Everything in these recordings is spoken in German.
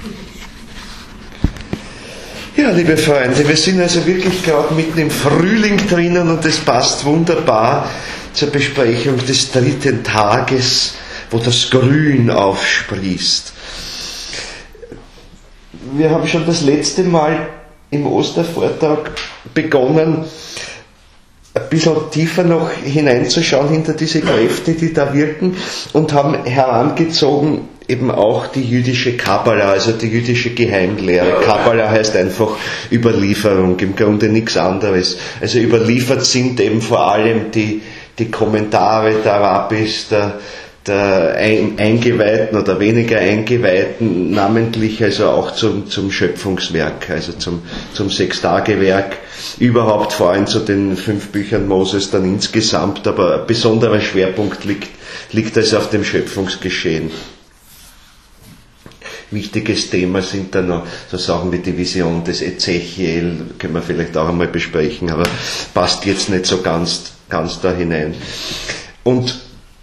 Ja, liebe Freunde, wir sind also wirklich gerade mitten im Frühling drinnen und es passt wunderbar zur Besprechung des 3. Tages, wo das Grün aufsprießt. Wir haben schon das letzte Mal im Ostervortrag begonnen, ein bisschen tiefer noch hineinzuschauen hinter diese Kräfte, die da wirken, und haben herangezogen eben auch die jüdische Kabbala, also die jüdische Geheimlehre. Kabbala heißt einfach Überlieferung, im Grunde nichts anderes. Also überliefert sind eben vor allem die Kommentare der Rabbis, der Eingeweihten oder weniger Eingeweihten, namentlich also auch zum Schöpfungswerk, also zum Sechstagewerk, überhaupt vor allem zu den 5 Büchern Moses dann insgesamt, aber ein besonderer Schwerpunkt liegt also auf dem Schöpfungsgeschehen. Wichtiges Thema sind dann noch so Sachen wie die Vision des Ezechiel, können wir vielleicht auch einmal besprechen, aber passt jetzt nicht so ganz da hinein. Und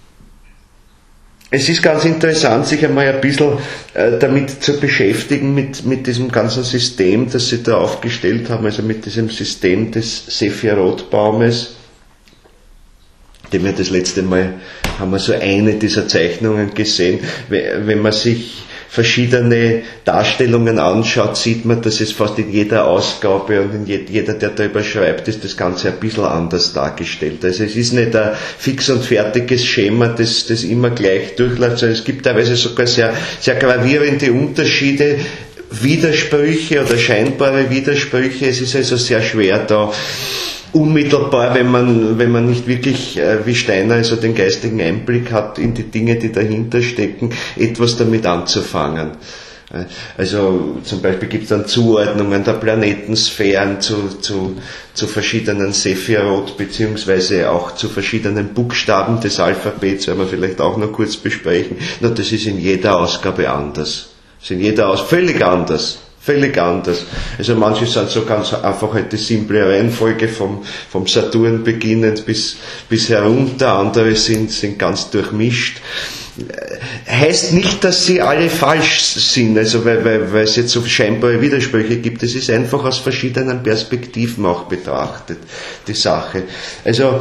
es ist ganz interessant, sich einmal ein bisschen damit zu beschäftigen, mit diesem ganzen System, das Sie da aufgestellt haben, also mit diesem System des Sephirot-Baumes, dem wir das letzte Mal, haben wir so eine dieser Zeichnungen gesehen. Wenn man sich verschiedene Darstellungen anschaut, sieht man, dass es fast in jeder Ausgabe und in jeder, der da überschreibt, ist das Ganze ein bisschen anders dargestellt. Also es ist nicht ein fix und fertiges Schema, das immer gleich durchläuft, sondern es gibt teilweise sogar sehr, sehr gravierende Unterschiede, Widersprüche oder scheinbare Widersprüche. Es ist also sehr schwer da unmittelbar, wenn man nicht wirklich, wie Steiner, also den geistigen Einblick hat in die Dinge, die dahinter stecken, etwas damit anzufangen. Also zum Beispiel gibt es dann Zuordnungen der Planetensphären zu verschiedenen Sephirot, beziehungsweise auch zu verschiedenen Buchstaben des Alphabets, werden wir vielleicht auch noch kurz besprechen. Nur das ist in jeder Ausgabe anders. Völlig anders. Völlig anders. Also manche sind so ganz einfach halt die simple Reihenfolge vom Saturn beginnend bis herunter, andere sind ganz durchmischt. Heißt nicht, dass sie alle falsch sind, also weil es jetzt so scheinbare Widersprüche gibt. Es ist einfach aus verschiedenen Perspektiven auch betrachtet, die Sache. Also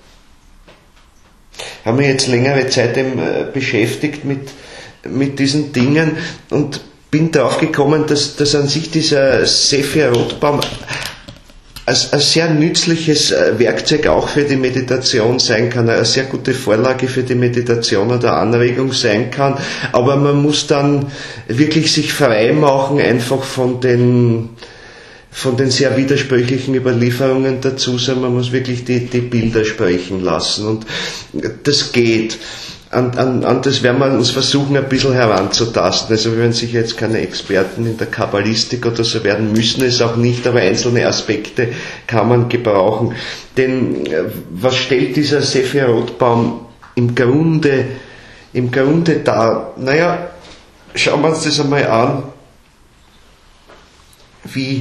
haben wir jetzt längere Zeit eben beschäftigt mit diesen Dingen und bin darauf gekommen, dass an sich dieser Sephirot-Baum ein sehr nützliches Werkzeug auch für die Meditation sein kann, eine sehr gute Vorlage für die Meditation oder Anregung sein kann, aber man muss dann wirklich sich frei machen, einfach von den sehr widersprüchlichen Überlieferungen dazu, sondern man muss wirklich die Bilder sprechen lassen, und das geht. An das werden wir uns versuchen, ein bisschen heranzutasten. Also wir werden sicher jetzt keine Experten in der Kabbalistik oder so werden, müssen es auch nicht, aber einzelne Aspekte kann man gebrauchen. Denn was stellt dieser Sephirot-Baum im Grunde dar? Naja, schauen wir uns das einmal an, wie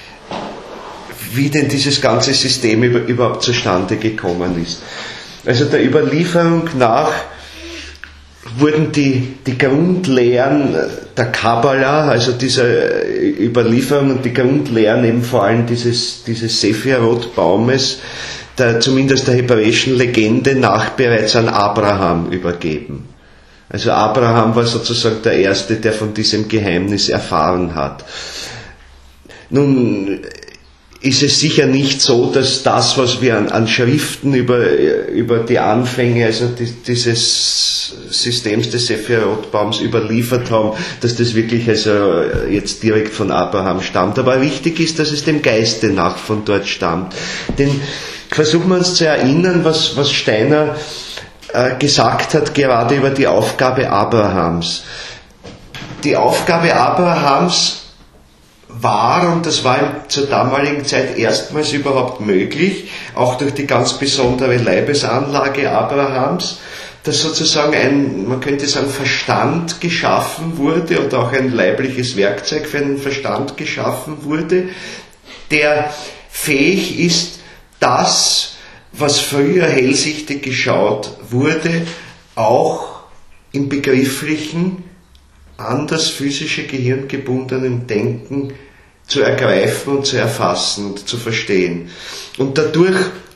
denn dieses ganze System überhaupt zustande gekommen ist. Also der Überlieferung nach wurden die Grundlehren der Kabbala, also dieser Überlieferung und die Grundlehren eben vor allem dieses Sephirot-Baumes, zumindest der hebräischen Legende nach, bereits an Abraham übergeben. Also Abraham war sozusagen der Erste, der von diesem Geheimnis erfahren hat. Nun ist es sicher nicht so, dass das, was wir an Schriften über die Anfänge, also dieses Systems des Sephirot-Baums überliefert haben, dass das wirklich also jetzt direkt von Abraham stammt. Aber wichtig ist, dass es dem Geiste nach von dort stammt. Denn versuchen wir uns zu erinnern, was Steiner gesagt hat, gerade über die Aufgabe Abrahams. Die Aufgabe Abrahams war, und das war zur damaligen Zeit erstmals überhaupt möglich, auch durch die ganz besondere Leibesanlage Abrahams, dass sozusagen man könnte sagen, Verstand geschaffen wurde und auch ein leibliches Werkzeug für einen Verstand geschaffen wurde, der fähig ist, das, was früher hellsichtig geschaut wurde, auch im Begrifflichen an das physische gehirngebundenen Denken zu ergreifen und zu erfassen und zu verstehen. Und dadurch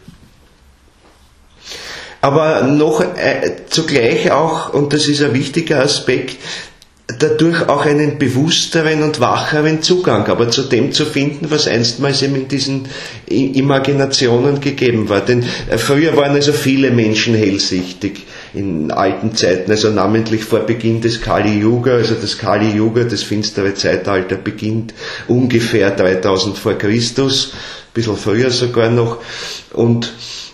aber noch zugleich auch, und das ist ein wichtiger Aspekt, dadurch auch einen bewussteren und wacheren Zugang, aber zu dem zu finden, was einstmals eben in diesen Imaginationen gegeben war. Denn früher waren also viele Menschen hellsichtig in alten Zeiten, also namentlich vor Beginn des Kali Yuga, also das Kali Yuga, das finstere Zeitalter, beginnt ungefähr 3000 vor Christus, ein bisschen früher sogar noch, und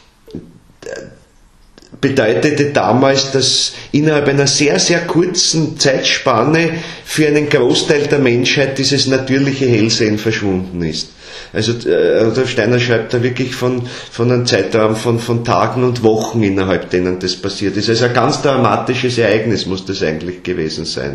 bedeutete damals, dass innerhalb einer sehr, sehr kurzen Zeitspanne für einen Großteil der Menschheit dieses natürliche Hellsehen verschwunden ist. Also Rudolf Steiner schreibt da wirklich von einem Zeitraum von Tagen und Wochen, innerhalb denen das passiert ist. Also ein ganz dramatisches Ereignis muss das eigentlich gewesen sein.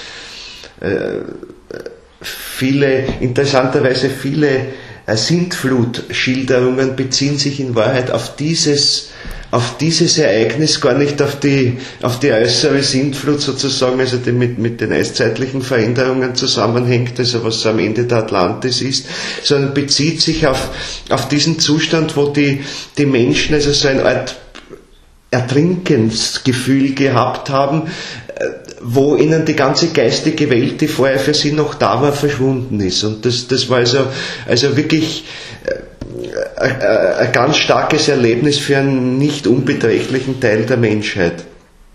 Interessanterweise viele Sintflut-Schilderungen beziehen sich in Wahrheit auf dieses Ereignis, gar nicht auf die äußere Sintflut sozusagen, also die mit den eiszeitlichen Veränderungen zusammenhängt, also was am Ende der Atlantis ist, sondern bezieht sich auf diesen Zustand, wo die Menschen also so eine Art Ertrinkensgefühl gehabt haben, wo ihnen die ganze geistige Welt, die vorher für sie noch da war, verschwunden ist. Und das war also wirklich ein ganz starkes Erlebnis für einen nicht unbeträchtlichen Teil der Menschheit.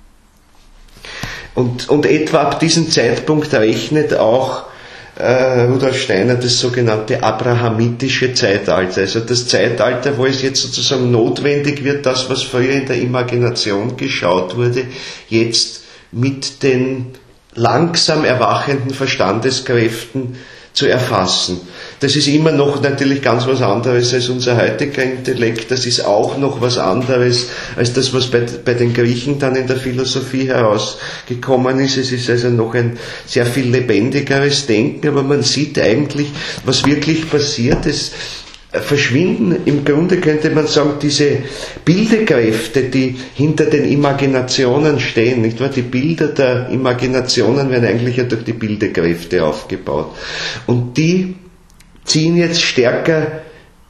Und etwa ab diesem Zeitpunkt rechnet auch Rudolf Steiner das sogenannte abrahamitische Zeitalter, also das Zeitalter, wo es jetzt sozusagen notwendig wird, das, was früher in der Imagination geschaut wurde, jetzt mit den langsam erwachenden Verstandeskräften zu erfassen. Das ist immer noch natürlich ganz was anderes als unser heutiger Intellekt. Das ist auch noch was anderes als das, was bei den Griechen dann in der Philosophie herausgekommen ist. Es ist also noch ein sehr viel lebendigeres Denken, aber man sieht eigentlich, was wirklich passiert. Es verschwinden, im Grunde könnte man sagen, diese Bildekräfte, die hinter den Imaginationen stehen, nicht wahr? Die Bilder der Imaginationen werden eigentlich ja durch die Bildekräfte aufgebaut. Und die ziehen jetzt stärker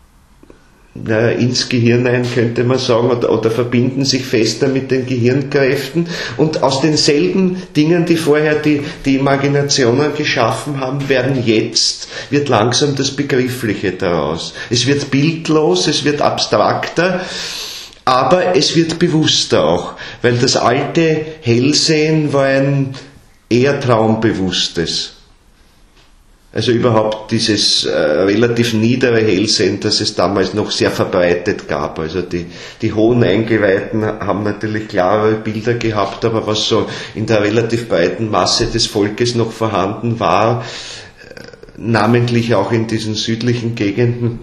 ins Gehirn ein, könnte man sagen, oder verbinden sich fester mit den Gehirnkräften, und aus denselben Dingen, die vorher die Imaginationen geschaffen haben, wird langsam das Begriffliche daraus. Es wird bildlos, es wird abstrakter, aber es wird bewusster auch, weil das alte Hellsehen war ein eher traumbewusstes. Also überhaupt dieses relativ niedere Hellsehen, das es damals noch sehr verbreitet gab. Also die hohen Eingeweihten haben natürlich klarere Bilder gehabt, aber was so in der relativ breiten Masse des Volkes noch vorhanden war, namentlich auch in diesen südlichen Gegenden,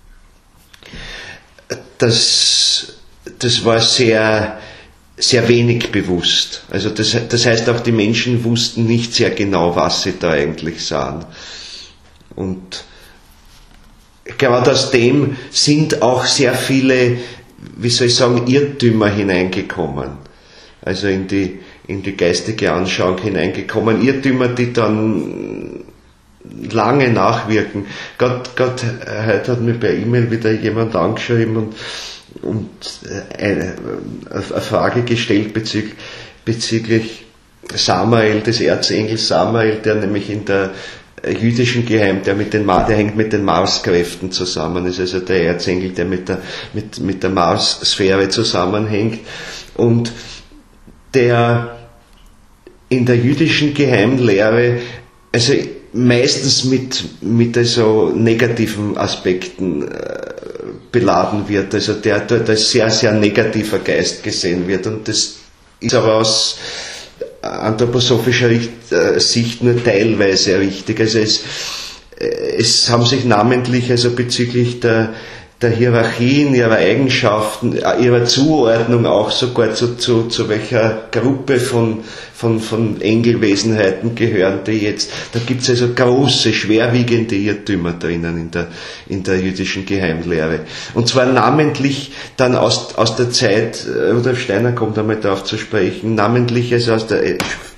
das war sehr, sehr wenig bewusst. Also das heißt auch, die Menschen wussten nicht sehr genau, was sie da eigentlich sahen. Und gerade aus dem sind auch sehr viele, wie soll ich sagen, Irrtümer hineingekommen. Also in die geistige Anschauung hineingekommen. Irrtümer, die dann lange nachwirken. Gerade heute hat mir per E-Mail wieder jemand angeschrieben und eine Frage gestellt bezüglich Samael, des Erzengels Samael, der nämlich in der jüdischen Geheim, der hängt mit den Marskräften zusammen, ist also der Erzengel, der mit der Marssphäre zusammenhängt, und der in der jüdischen Geheimlehre also meistens mit so negativen Aspekten beladen wird, also der als sehr, sehr negativer Geist gesehen wird, und das ist aber aus anthroposophischer Sicht nur teilweise richtig. Also es haben sich namentlich also bezüglich der Hierarchien, ihrer Eigenschaften, ihrer Zuordnung auch sogar zu welcher Gruppe von Engelwesenheiten gehören die jetzt. Da gibt es also große, schwerwiegende Irrtümer drinnen in der jüdischen Geheimlehre. Und zwar namentlich dann aus der Zeit, Rudolf Steiner kommt einmal darauf zu sprechen, namentlich also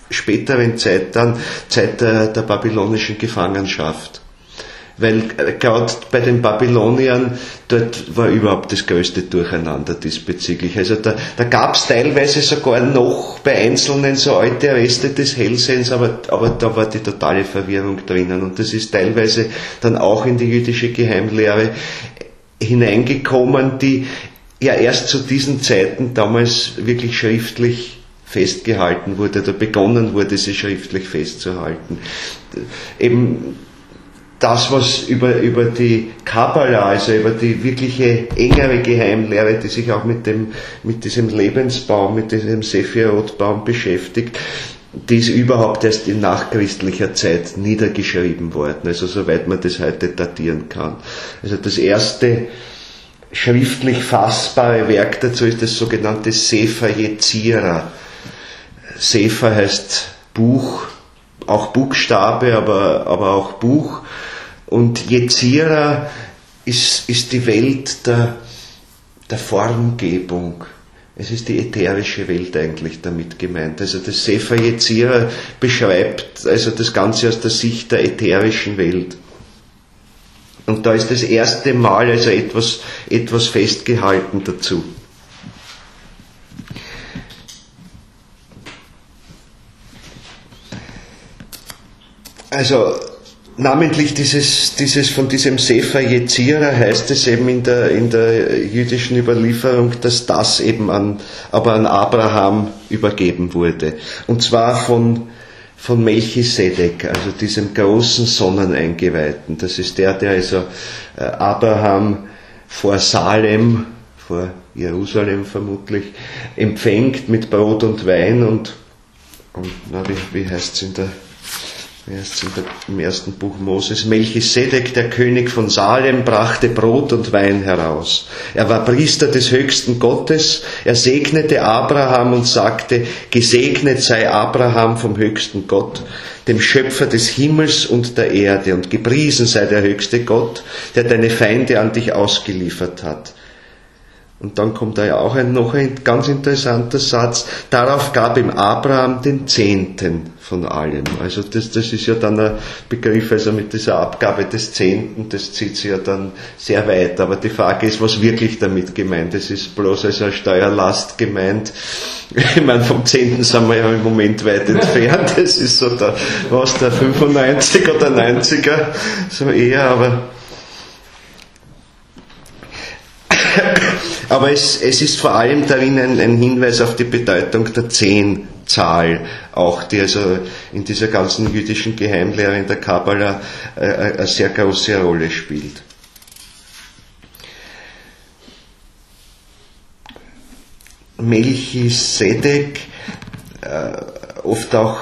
späteren Zeit dann, Zeit der babylonischen Gefangenschaft. Weil gerade bei den Babyloniern, dort war überhaupt das größte Durcheinander diesbezüglich. Also da gab es teilweise sogar noch bei Einzelnen so alte Reste des Hellsehens, aber da war die totale Verwirrung drinnen. Und das ist teilweise dann auch in die jüdische Geheimlehre hineingekommen, die ja erst zu diesen Zeiten damals wirklich schriftlich festgehalten wurde, oder begonnen wurde, sie schriftlich festzuhalten. Eben das, was über die Kabbala, also über die wirkliche engere Geheimlehre, die sich auch mit diesem Lebensbaum, mit diesem Sephirot-Baum beschäftigt, die ist überhaupt erst in nachchristlicher Zeit niedergeschrieben worden, also soweit man das heute datieren kann. Also das erste schriftlich fassbare Werk dazu ist das sogenannte Sefer Yetzira. Sefer heißt Buch, auch Buchstabe, aber auch Buch. Und Yetzira ist die Welt der Formgebung. Es ist die ätherische Welt eigentlich damit gemeint. Also das Sefer Yetzira beschreibt also das Ganze aus der Sicht der ätherischen Welt. Und da ist das erste Mal also etwas festgehalten dazu. Also namentlich dieses von diesem Sefer Yetzira heißt es eben in der jüdischen Überlieferung, dass das eben an Abraham übergeben wurde. Und zwar von Melchisedek, also diesem großen Sonneneingeweihten. Das ist der also Abraham vor Salem, vor Jerusalem vermutlich, empfängt mit Brot und Wein und wie heißt es im ersten Buch Moses? Melchisedek, der König von Salem, brachte Brot und Wein heraus. Er war Priester des höchsten Gottes. Er segnete Abraham und sagte, gesegnet sei Abraham vom höchsten Gott, dem Schöpfer des Himmels und der Erde, und gepriesen sei der höchste Gott, der deine Feinde an dich ausgeliefert hat. Und dann kommt da ja auch noch ein ganz interessanter Satz. Darauf gab ihm Abraham den Zehnten von allem. Also das ist ja dann ein Begriff, also mit dieser Abgabe des Zehnten, das zieht sich ja dann sehr weit. Aber die Frage ist, was wirklich damit gemeint ist. Es ist bloß als eine Steuerlast gemeint. Ich meine, vom Zehnten sind wir ja im Moment weit entfernt. Das ist so der 95 oder 90er, so eher, aber es ist vor allem darin ein Hinweis auf die Bedeutung der Zehnzahl, auch die also in dieser ganzen jüdischen Geheimlehre in der Kabbala eine sehr große Rolle spielt. Melchisedek, oft auch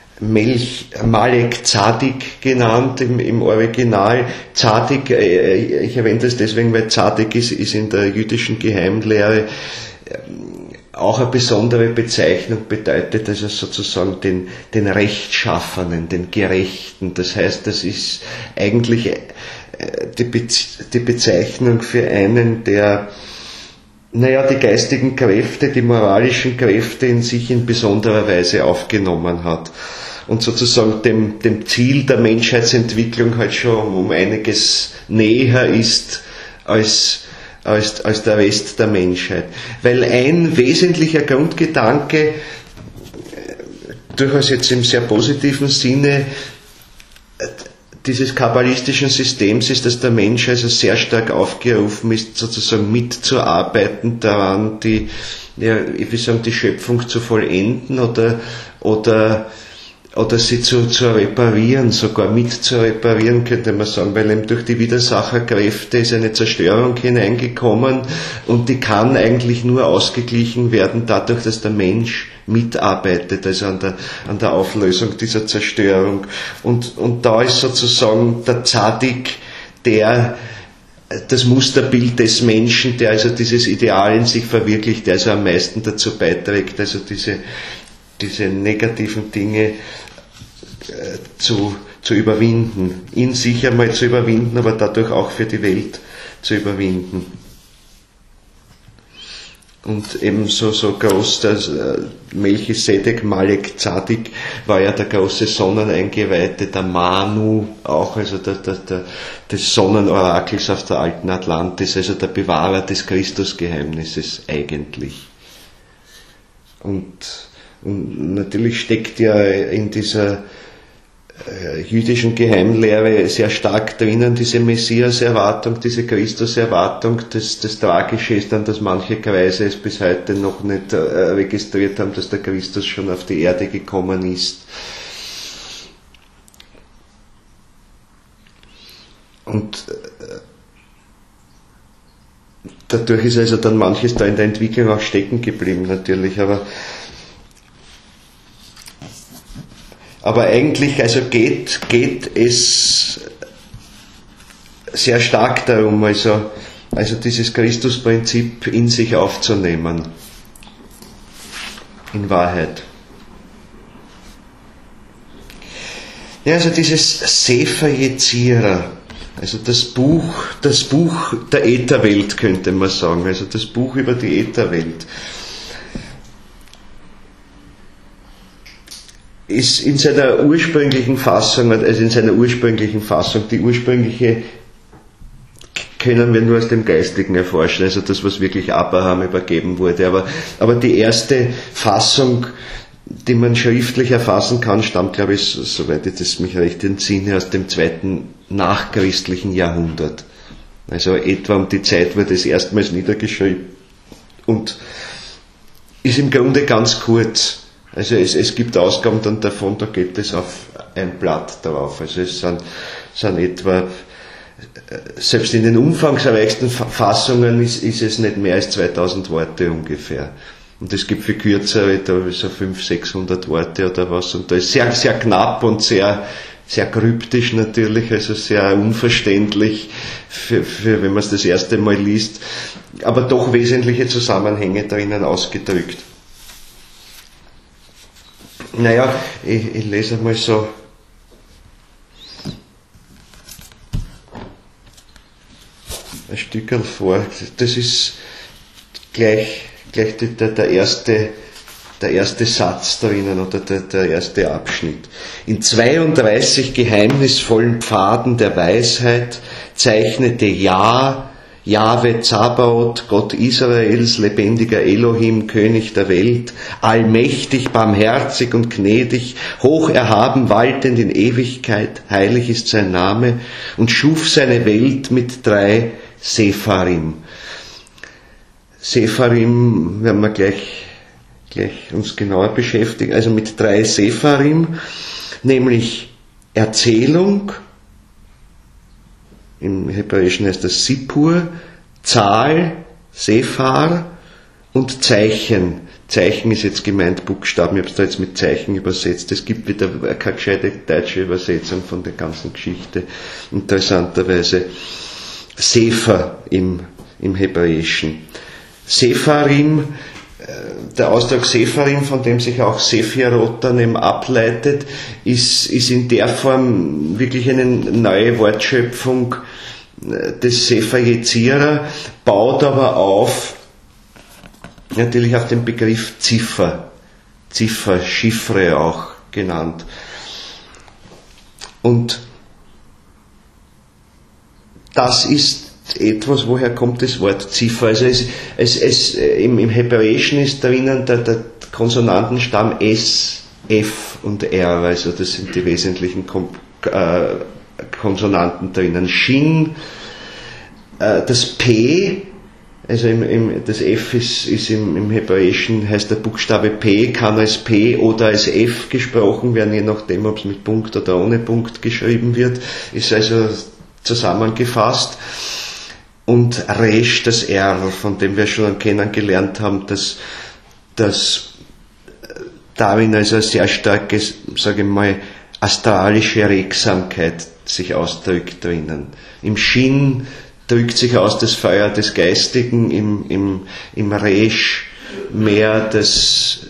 Malek Zadik genannt im Original. Zadik, ich erwähne das deswegen, weil Zadik ist in der jüdischen Geheimlehre auch eine besondere Bezeichnung, bedeutet also sozusagen den Rechtschaffenen, den Gerechten. Das heißt, das ist eigentlich die Bezeichnung für einen, der die geistigen Kräfte, die moralischen Kräfte in sich in besonderer Weise aufgenommen hat und sozusagen dem Ziel der Menschheitsentwicklung halt schon um einiges näher ist als der Rest der Menschheit. Weil ein wesentlicher Grundgedanke, durchaus jetzt im sehr positiven Sinne, dieses kabbalistischen Systems ist, dass der Mensch also sehr stark aufgerufen ist, sozusagen mitzuarbeiten daran, die Schöpfung zu vollenden oder sie zu reparieren, sogar mit zu reparieren, könnte man sagen, weil eben durch die Widersacherkräfte ist eine Zerstörung hineingekommen und die kann eigentlich nur ausgeglichen werden dadurch, dass der Mensch mitarbeitet, also an der Auflösung dieser Zerstörung. Und da ist sozusagen der Zadik das Musterbild des Menschen, der also dieses Ideal in sich verwirklicht, der also am meisten dazu beiträgt, also diese negativen Dinge zu überwinden, in sich einmal zu überwinden, aber dadurch auch für die Welt zu überwinden. Und ebenso so groß, dass Melchisedek Malek Zadik war ja der große Sonneneingeweihte, der Manu auch, also des Sonnenorakels auf der alten Atlantis, also der Bewahrer des Christusgeheimnisses eigentlich. Und natürlich steckt ja in dieser jüdischen Geheimlehre sehr stark drinnen diese Messias-Erwartung, diese Christus-Erwartung. Das Tragische ist dann, dass manche Kreise es bis heute noch nicht registriert haben, dass der Christus schon auf die Erde gekommen ist. Und dadurch ist also dann manches da in der Entwicklung auch stecken geblieben natürlich, aber eigentlich also geht es sehr stark darum, also dieses Christusprinzip in sich aufzunehmen, in Wahrheit. Ja, also dieses Sefer Yetzirah, also das Buch der Ätherwelt könnte man sagen, also das Buch über die Ätherwelt, ist in seiner ursprünglichen Fassung, die ursprüngliche können wir nur aus dem Geistigen erforschen, also das, was wirklich Abraham übergeben wurde, aber die erste Fassung, die man schriftlich erfassen kann, stammt, glaube ich, soweit ich das mich recht entsinne, aus dem 2. nachchristlichen Jahrhundert. Also etwa um die Zeit wurde es erstmals niedergeschrieben und ist im Grunde ganz kurz. Also es gibt Ausgaben dann davon, da geht es auf ein Blatt drauf. Also es sind etwa, selbst in den umfangreichsten Fassungen ist es nicht mehr als 2000 Worte ungefähr. Und es gibt für kürzere, da so 500-600 Worte oder was. Und da ist sehr, sehr knapp und sehr, sehr kryptisch natürlich, also sehr unverständlich, für wenn man es das erste Mal liest. Aber doch wesentliche Zusammenhänge drinnen ausgedrückt. Naja, ich lese mal so ein Stückchen vor. Das ist gleich der erste Satz drinnen oder der erste Abschnitt. In 32 geheimnisvollen Pfaden der Weisheit zeichnete Jahwe Zabaoth, Gott Israels, lebendiger Elohim, König der Welt, allmächtig, barmherzig und gnädig, hoch erhaben, waltend in Ewigkeit, heilig ist sein Name, und schuf seine Welt mit 3 Sepharim. Sepharim werden wir gleich uns genauer beschäftigen, also mit 3 Sepharim, nämlich Erzählung, im Hebräischen heißt das Sipur, Zahl, Sephar und Zeichen. Zeichen ist jetzt gemeint Buchstaben, ich habe es da jetzt mit Zeichen übersetzt. Es gibt wieder keine gescheite deutsche Übersetzung von der ganzen Geschichte. Interessanterweise Sefer im Hebräischen. Sepharim, der Ausdruck Sepharim, von dem sich auch Sephirot dann eben ableitet, ist in der Form wirklich eine neue Wortschöpfung des Sefer Yetzirah, baut aber natürlich auf den Begriff Ziffer, Chiffre auch genannt. Und das ist etwas, woher kommt das Wort Ziffer? Also im Hebräischen ist drinnen der Konsonantenstamm S, F und R, also das sind die wesentlichen Konsonanten drinnen. Shin, das P, also das F ist im Hebräischen, heißt der Buchstabe P, kann als P oder als F gesprochen werden, je nachdem, ob es mit Punkt oder ohne Punkt geschrieben wird, ist also zusammengefasst. Und Resh, das R, von dem wir schon kennengelernt haben, dass darin also eine sehr starke, sage ich mal, astralische Regsamkeit sich ausdrückt drinnen. Im Shin drückt sich aus das Feuer des Geistigen, im Resh mehr das,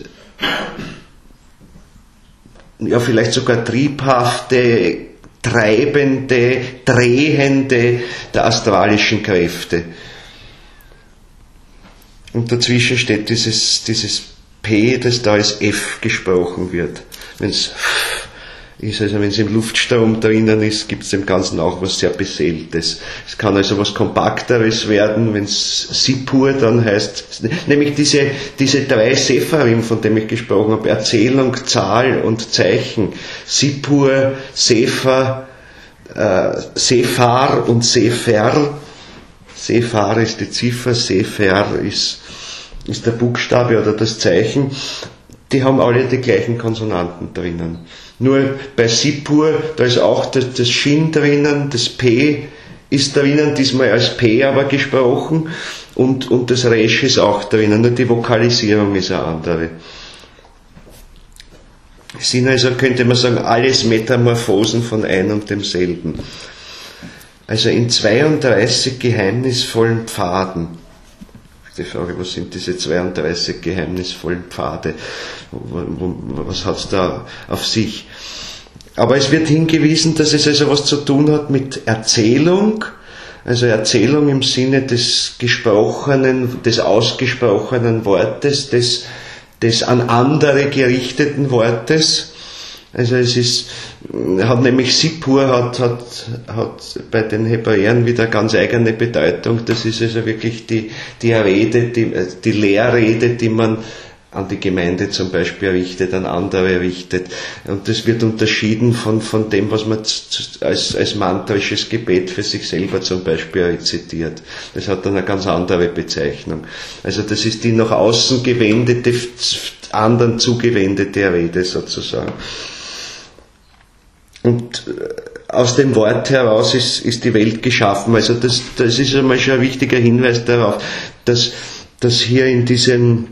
ja vielleicht sogar triebhafte, treibende, drehende der astralischen Kräfte. Und dazwischen steht dieses P, das da als F gesprochen wird. Wenn es ist, also wenn es im Luftstrom drinnen ist, gibt es dem Ganzen auch was sehr Beseeltes. Es kann also was Kompakteres werden, wenn es Sipur dann heißt, nämlich diese drei Sepharim, von denen ich gesprochen habe, Erzählung, Zahl und Zeichen, Sipur, Sephar, Sephar und Sefer. Sephar ist die Ziffer, Sefer ist der Buchstabe oder das Zeichen. Die haben alle die gleichen Konsonanten drinnen. Nur bei Sipur, da ist auch das Shin drinnen, das P ist drinnen, diesmal als P aber gesprochen, und das Resh ist auch drinnen, nur die Vokalisierung ist eine andere. Es sind also, könnte man sagen, alles Metamorphosen von ein und demselben. Also in 32 geheimnisvollen Pfaden. Die Frage, was sind diese 32 geheimnisvollen Pfade? Was hat es da auf sich? Aber es wird hingewiesen, dass es also was zu tun hat mit Erzählung, also Erzählung im Sinne des gesprochenen, des ausgesprochenen Wortes, des an andere gerichteten Wortes. Also hat nämlich Sipur hat bei den Hebräern wieder ganz eigene Bedeutung. Das ist also wirklich die Rede, die Lehrrede, die man an die Gemeinde zum Beispiel richtet, an andere richtet. Und das wird unterschieden von dem, was man als mantrisches Gebet für sich selber zum Beispiel rezitiert. Das hat dann eine ganz andere Bezeichnung. Also das ist die nach außen gewendete, anderen zugewendete Rede sozusagen. Und aus dem Wort heraus ist die Welt geschaffen. Also das ist einmal schon ein wichtiger Hinweis darauf, dass hier in diesem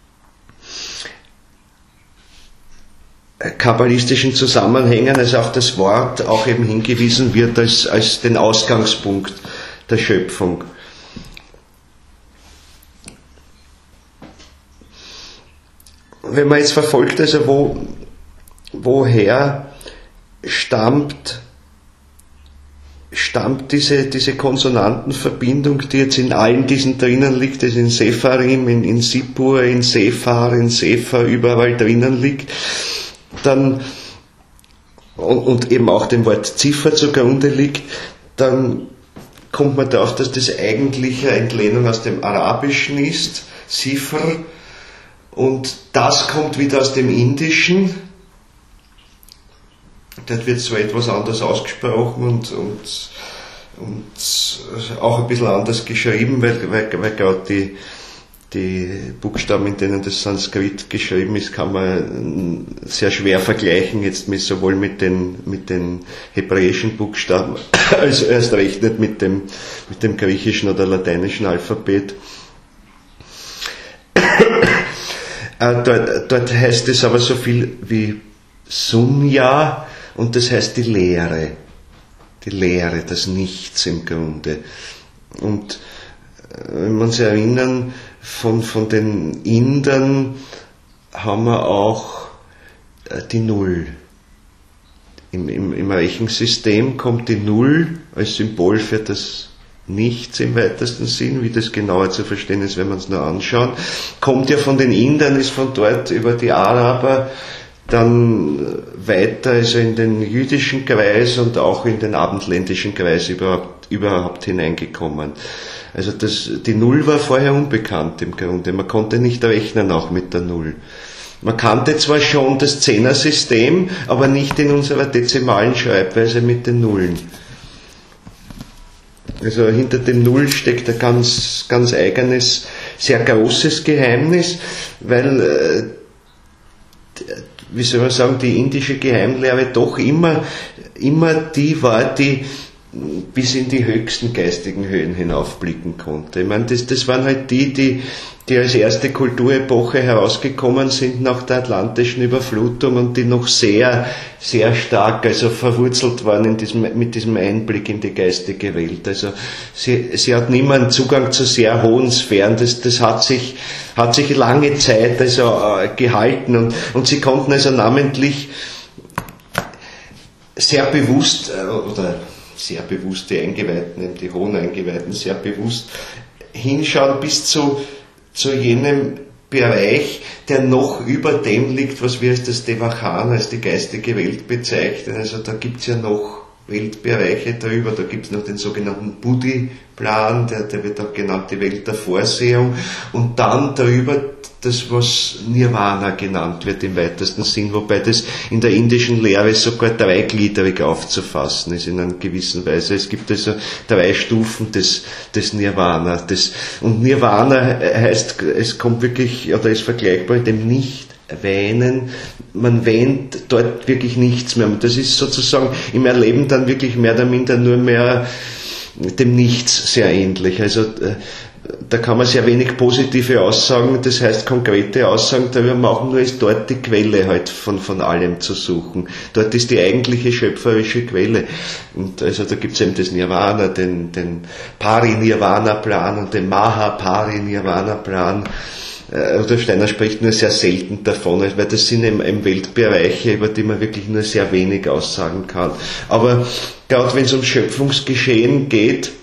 kabbalistischen Zusammenhängen, also auf das Wort auch eben hingewiesen wird als den Ausgangspunkt der Schöpfung. Wenn man jetzt verfolgt, also woher stammt diese Konsonantenverbindung, die jetzt in allen diesen drinnen liegt, das in Sepharim, in Sipur, in Sephar, in Sefer, überall drinnen liegt, dann, und eben auch dem Wort Ziffer zugrunde liegt, dann kommt man darauf, dass das eigentlich eine Entlehnung aus dem Arabischen ist, Sifr, und das kommt wieder aus dem Indischen. Dort wird so etwas anders ausgesprochen und auch ein bisschen anders geschrieben, weil gerade die Buchstaben, in denen das Sanskrit geschrieben ist, kann man sehr schwer vergleichen, jetzt sowohl mit den hebräischen Buchstaben, als erst recht nicht mit dem griechischen oder lateinischen Alphabet. Dort heißt es aber so viel wie Sunya, und das heißt die Leere, das Nichts im Grunde. Und wenn wir uns erinnern, von den Indern haben wir auch die Null. Im Rechensystem kommt die Null als Symbol für das Nichts im weitesten Sinn, wie das genauer zu verstehen ist, wenn wir uns nur anschauen. Kommt ja von den Indern, ist von dort über die Araber dann weiter, also in den jüdischen Kreis und auch in den abendländischen Kreis überhaupt hineingekommen. Also die Null war vorher unbekannt im Grunde. Man konnte nicht rechnen auch mit der Null. Man kannte zwar schon das Zehnersystem, aber nicht in unserer dezimalen Schreibweise mit den Nullen. Also hinter den Nullen steckt ein ganz, ganz eigenes, sehr großes Geheimnis, weil wie soll man sagen, die indische Geheimlehre doch immer die war, die bis in die höchsten geistigen Höhen hinaufblicken konnte. Ich meine, das waren halt die als erste Kulturepoche herausgekommen sind nach der atlantischen Überflutung und die noch sehr, sehr stark verwurzelt waren mit diesem Einblick in die geistige Welt. Also sie hatten immer einen Zugang zu sehr hohen Sphären. Das hat sich lange Zeit gehalten und sie konnten also namentlich sehr bewusst die Eingeweihten, die hohen Eingeweihten, sehr bewusst hinschauen bis zu zu jenem Bereich, der noch über dem liegt, was wir als das Devachan, als die geistige Welt bezeichnen. Also da gibt's ja noch Weltbereiche darüber, da gibt's noch den sogenannten Buddhi-Plan, der wird auch genannt die Welt der Vorsehung, und dann darüber das, was Nirvana genannt wird im weitesten Sinn, wobei das in der indischen Lehre sogar dreigliedrig aufzufassen ist in einer gewissen Weise. Es gibt also 3 Stufen des Nirvana. Und Nirvana heißt, es kommt wirklich, oder ist vergleichbar mit dem Nicht-Wähnen. Man wähnt dort wirklich nichts mehr. Das ist sozusagen im Erleben dann wirklich mehr oder minder nur mehr dem Nichts sehr ähnlich. Also da kann man sehr wenig positive Aussagen, das heißt konkrete Aussagen darüber machen, nur ist dort die Quelle halt von allem zu suchen. Dort ist die eigentliche schöpferische Quelle. Und also da gibt es eben das Nirvana, den Parinirvana-Plan und den Mahaparinirvana-Plan. Rudolf Steiner spricht nur sehr selten davon, weil das sind eben Weltbereiche, über die man wirklich nur sehr wenig aussagen kann. Aber gerade wenn es um Schöpfungsgeschehen geht,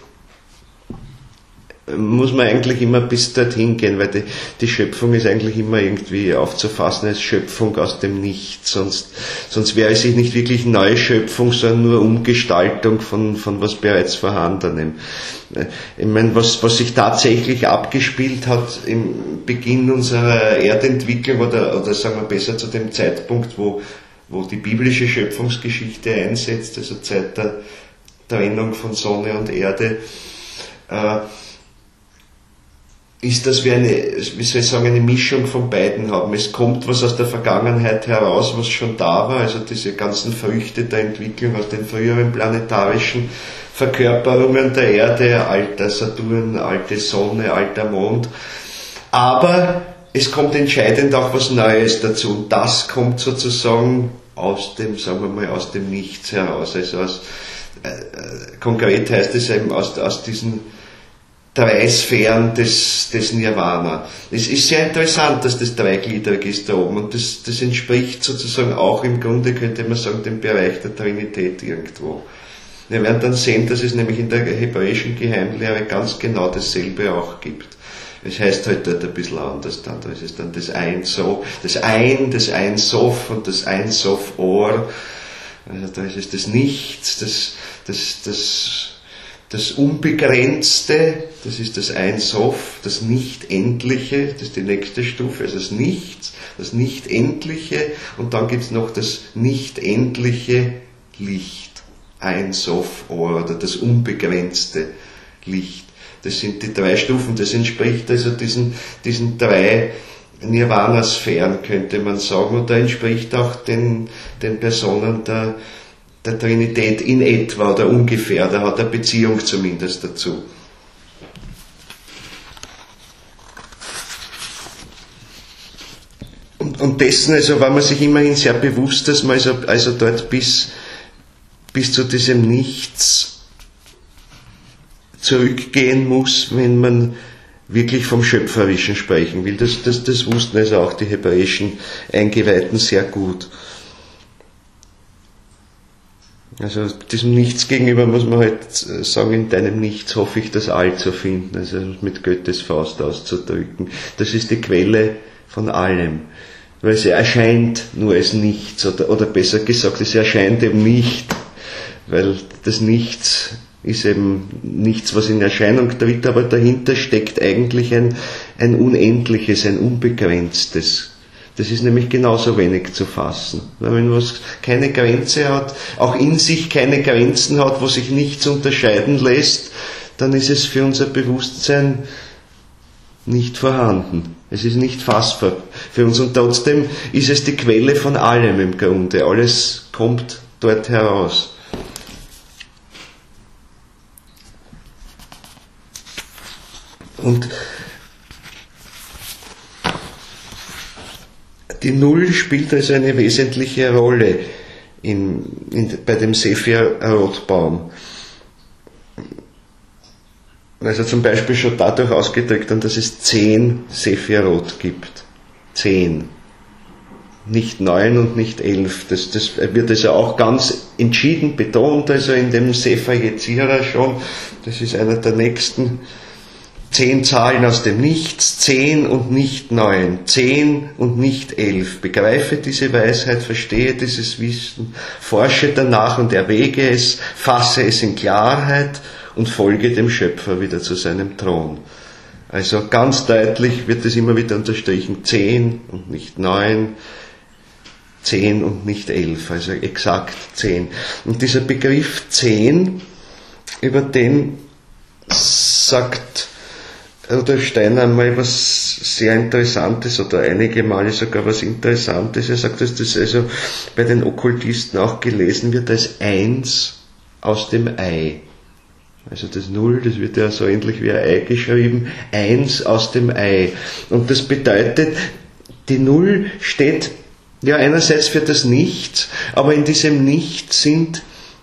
muss man eigentlich immer bis dorthin gehen, weil die Schöpfung ist eigentlich immer irgendwie aufzufassen als Schöpfung aus dem Nichts, sonst wäre es nicht wirklich Neuschöpfung, sondern nur Umgestaltung von was bereits Vorhandenem. Ich meine, was sich tatsächlich abgespielt hat im Beginn unserer Erdentwicklung oder sagen wir besser zu dem Zeitpunkt, wo die biblische Schöpfungsgeschichte einsetzt, also Zeit der Trennung von Sonne und Erde, ist, dass wir eine Mischung von beiden haben. Es kommt was aus der Vergangenheit heraus, was schon da war, also diese ganzen Früchte der Entwicklung aus den früheren planetarischen Verkörperungen der Erde, alter Saturn, alte Sonne, alter Mond. Aber es kommt entscheidend auch was Neues dazu. Und das kommt sozusagen aus dem Nichts heraus. Also konkret heißt es eben aus diesen 3 Sphären des Nirvana. Es ist sehr interessant, dass das dreigliedrig ist da oben, und das entspricht sozusagen auch im Grunde, könnte man sagen, dem Bereich der Trinität irgendwo. Wir werden dann sehen, dass es nämlich in der hebräischen Geheimlehre ganz genau dasselbe auch gibt. Es heißt halt dort ein bisschen anders dann. Da ist es dann das Ein Sof und das Ein Sof Or. Also da ist es das Nichts, das Unbegrenzte, das ist das Ein Sof, das Nicht-Endliche, das ist die nächste Stufe, also das Nichts, das Nicht-Endliche, und dann gibt's noch das Nicht-Endliche Licht, Ein Sof oder das unbegrenzte Licht. Das sind die 3 Stufen, das entspricht also diesen 3 Nirvana-Sphären, könnte man sagen, und da entspricht auch den Personen der Trinität in etwa oder ungefähr, da hat er Beziehung zumindest dazu. Und dessen also war man sich immerhin sehr bewusst, dass man also dort bis zu diesem Nichts zurückgehen muss, wenn man wirklich vom Schöpferischen sprechen will. Das wussten also auch die hebräischen Eingeweihten sehr gut. Also diesem Nichts gegenüber muss man halt sagen, in deinem Nichts hoffe ich das All zu finden, also mit Goethes Faust auszudrücken. Das ist die Quelle von allem, weil sie erscheint nur als Nichts, oder besser gesagt, es erscheint eben nicht, weil das Nichts ist eben nichts, was in Erscheinung tritt, aber dahinter steckt eigentlich ein Unendliches, ein Unbegrenztes. Das ist nämlich genauso wenig zu fassen. Weil wenn was keine Grenze hat, auch in sich keine Grenzen hat, wo sich nichts unterscheiden lässt, dann ist es für unser Bewusstsein nicht vorhanden. Es ist nicht fassbar für uns, und trotzdem ist es die Quelle von allem im Grunde. Alles kommt dort heraus. Und die Null spielt also eine wesentliche Rolle bei dem Sephirot-Baum. Also zum Beispiel schon dadurch ausgedrückt, dass es 10 Sephirot gibt. 10. Nicht 9 und nicht 11. Das wird also auch ganz entschieden betont, also in dem Sefer Yetzirah schon. Das ist einer der nächsten 10 Zahlen aus dem Nichts, 10 und nicht 9, 10 und nicht 11. Begreife diese Weisheit, verstehe dieses Wissen, forsche danach und erwäge es, fasse es in Klarheit und folge dem Schöpfer wieder zu seinem Thron. Also ganz deutlich wird es immer wieder unterstrichen, 10 und nicht 9, 10 und nicht 11, also exakt 10. Und dieser Begriff 10, über den sagt Rudolf Steiner einmal was sehr Interessantes oder einige Male sogar was Interessantes. Er sagt, dass das also bei den Okkultisten auch gelesen wird als 1 aus dem Ei. Also das Null, das wird ja so ähnlich wie ein Ei geschrieben, 1 aus dem Ei. Und das bedeutet, die Null steht ja einerseits für das Nichts, aber in diesem Nichts sind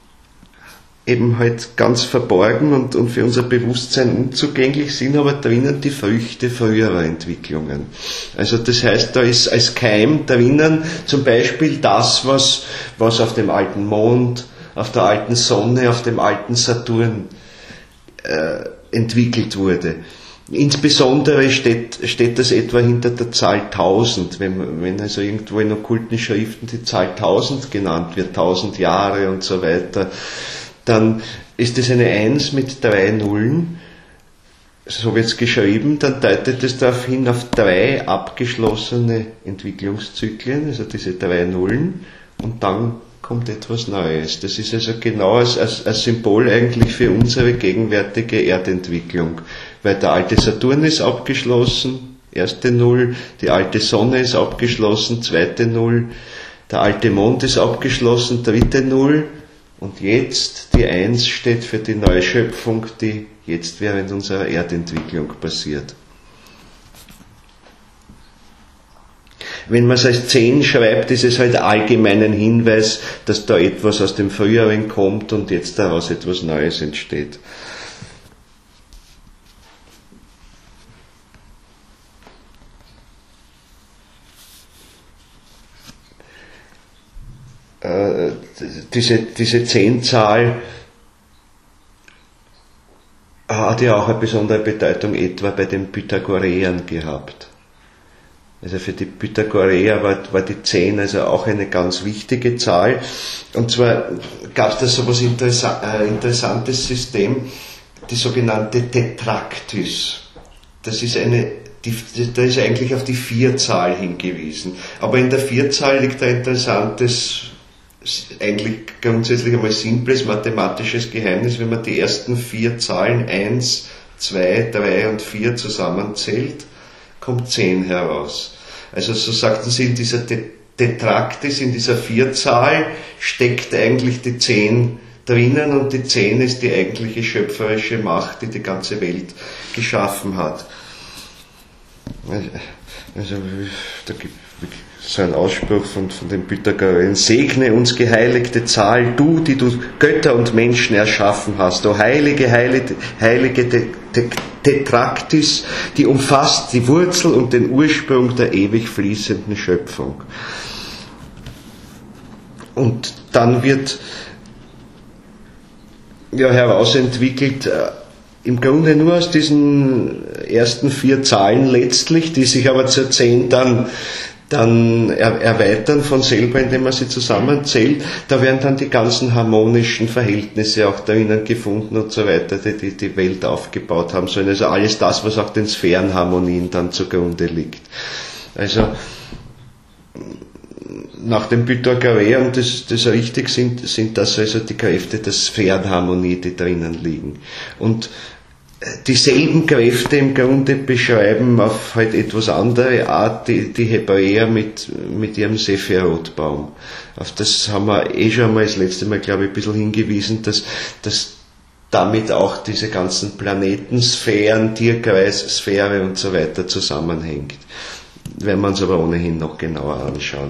eben halt ganz verborgen und für unser Bewusstsein unzugänglich, sind aber drinnen die Früchte früherer Entwicklungen. Also das heißt, da ist als Keim drinnen zum Beispiel das, was auf dem alten Mond, auf der alten Sonne, auf dem alten Saturn entwickelt wurde. Insbesondere steht das etwa hinter der Zahl 1000, wenn also irgendwo in okkulten Schriften die Zahl 1000 genannt wird, 1000 Jahre und so weiter, dann ist es eine 1 mit 3 Nullen, so wird es geschrieben, dann deutet es darauf hin auf 3 abgeschlossene Entwicklungszyklen, also diese 3 Nullen, und dann kommt etwas Neues. Das ist also genau als Symbol eigentlich für unsere gegenwärtige Erdentwicklung, weil der alte Saturn ist abgeschlossen, erste Null, die alte Sonne ist abgeschlossen, zweite Null, der alte Mond ist abgeschlossen, dritte Null, und jetzt die 1 steht für die Neuschöpfung, die jetzt während unserer Erdentwicklung passiert. Wenn man es als 10 schreibt, ist es halt allgemeinen Hinweis, dass da etwas aus dem Früheren kommt und jetzt daraus etwas Neues entsteht. Diese 10-Zahl hat ja auch eine besondere Bedeutung etwa bei den Pythagoreern gehabt. Also für die Pythagoreer war die 10 also auch eine ganz wichtige Zahl. Und zwar gab es da so etwas interessantes System, die sogenannte Tetraktis. Das ist da ist eigentlich auf die 4-Zahl hingewiesen. Aber in der 4-Zahl liegt ein interessantes, eigentlich grundsätzlich einmal simples mathematisches Geheimnis. Wenn man die ersten 4 Zahlen 1, 2, 3 und 4 zusammenzählt, kommt 10 heraus. Also so sagten sie, in dieser Tetraktis, in dieser 4-Zahl steckt eigentlich die 10 drinnen, und die 10 ist die eigentliche schöpferische Macht, die die ganze Welt geschaffen hat. Also da gibt es so einen Ausspruch von den Pythagoreern: Segne uns, geheiligte Zahl, du, die du Götter und Menschen erschaffen hast, o heilige Tetraktis, die umfasst die Wurzel und den Ursprung der ewig fließenden Schöpfung. Und dann wird ja herausentwickelt, im Grunde nur aus diesen ersten 4 Zahlen letztlich, die sich aber zur 10 dann erweitern von selber, indem man sie zusammenzählt. Da werden dann die ganzen harmonischen Verhältnisse auch drinnen gefunden und so weiter, die die Welt aufgebaut haben sollen. Also alles das, was auch den Sphärenharmonien dann zugrunde liegt. Also nach dem Pythagoreern, das richtig sind das also die Kräfte der Sphärenharmonie, die drinnen liegen. Und dieselben Kräfte im Grunde beschreiben auf halt etwas andere Art die Hebräer mit ihrem Sephiroth-Baum. Auf das haben wir schon mal das letzte Mal, glaube ich, ein bisschen hingewiesen, dass damit auch diese ganzen Planetensphären, Tierkreis, Sphäre und so weiter zusammenhängt. Werden wir uns aber ohnehin noch genauer anschauen.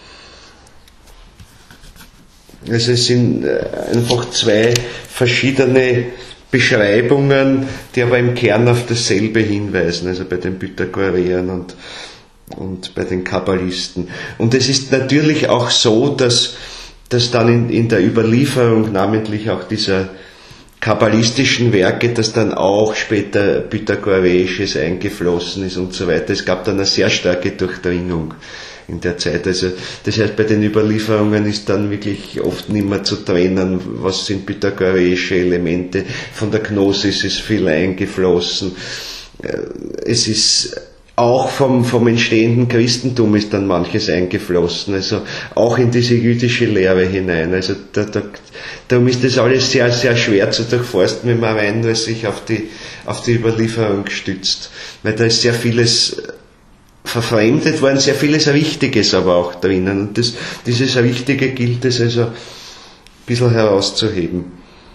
Also es sind einfach 2 verschiedene Beschreibungen, die aber im Kern auf dasselbe hinweisen, also bei den Pythagoreern und bei den Kabbalisten. Und es ist natürlich auch so, dass dann in der Überlieferung, namentlich auch dieser kabbalistischen Werke, dass dann auch später Pythagoreisches eingeflossen ist und so weiter. Es gab dann eine sehr starke Durchdringung in der Zeit. Also das heißt, bei den Überlieferungen ist dann wirklich oft nicht mehr zu trennen, was sind pythagoreische Elemente. Von der Gnosis ist viel eingeflossen. Es ist auch vom entstehenden Christentum ist dann manches eingeflossen, also auch in diese jüdische Lehre hinein. Also darum ist das alles sehr, sehr schwer zu durchforsten, wenn man rein nur sich auf die Überlieferung stützt. Weil da ist sehr vieles verfremdet worden, sehr vieles Richtiges aber auch drinnen. Und dieses Richtige gilt es also ein bisschen herauszuheben.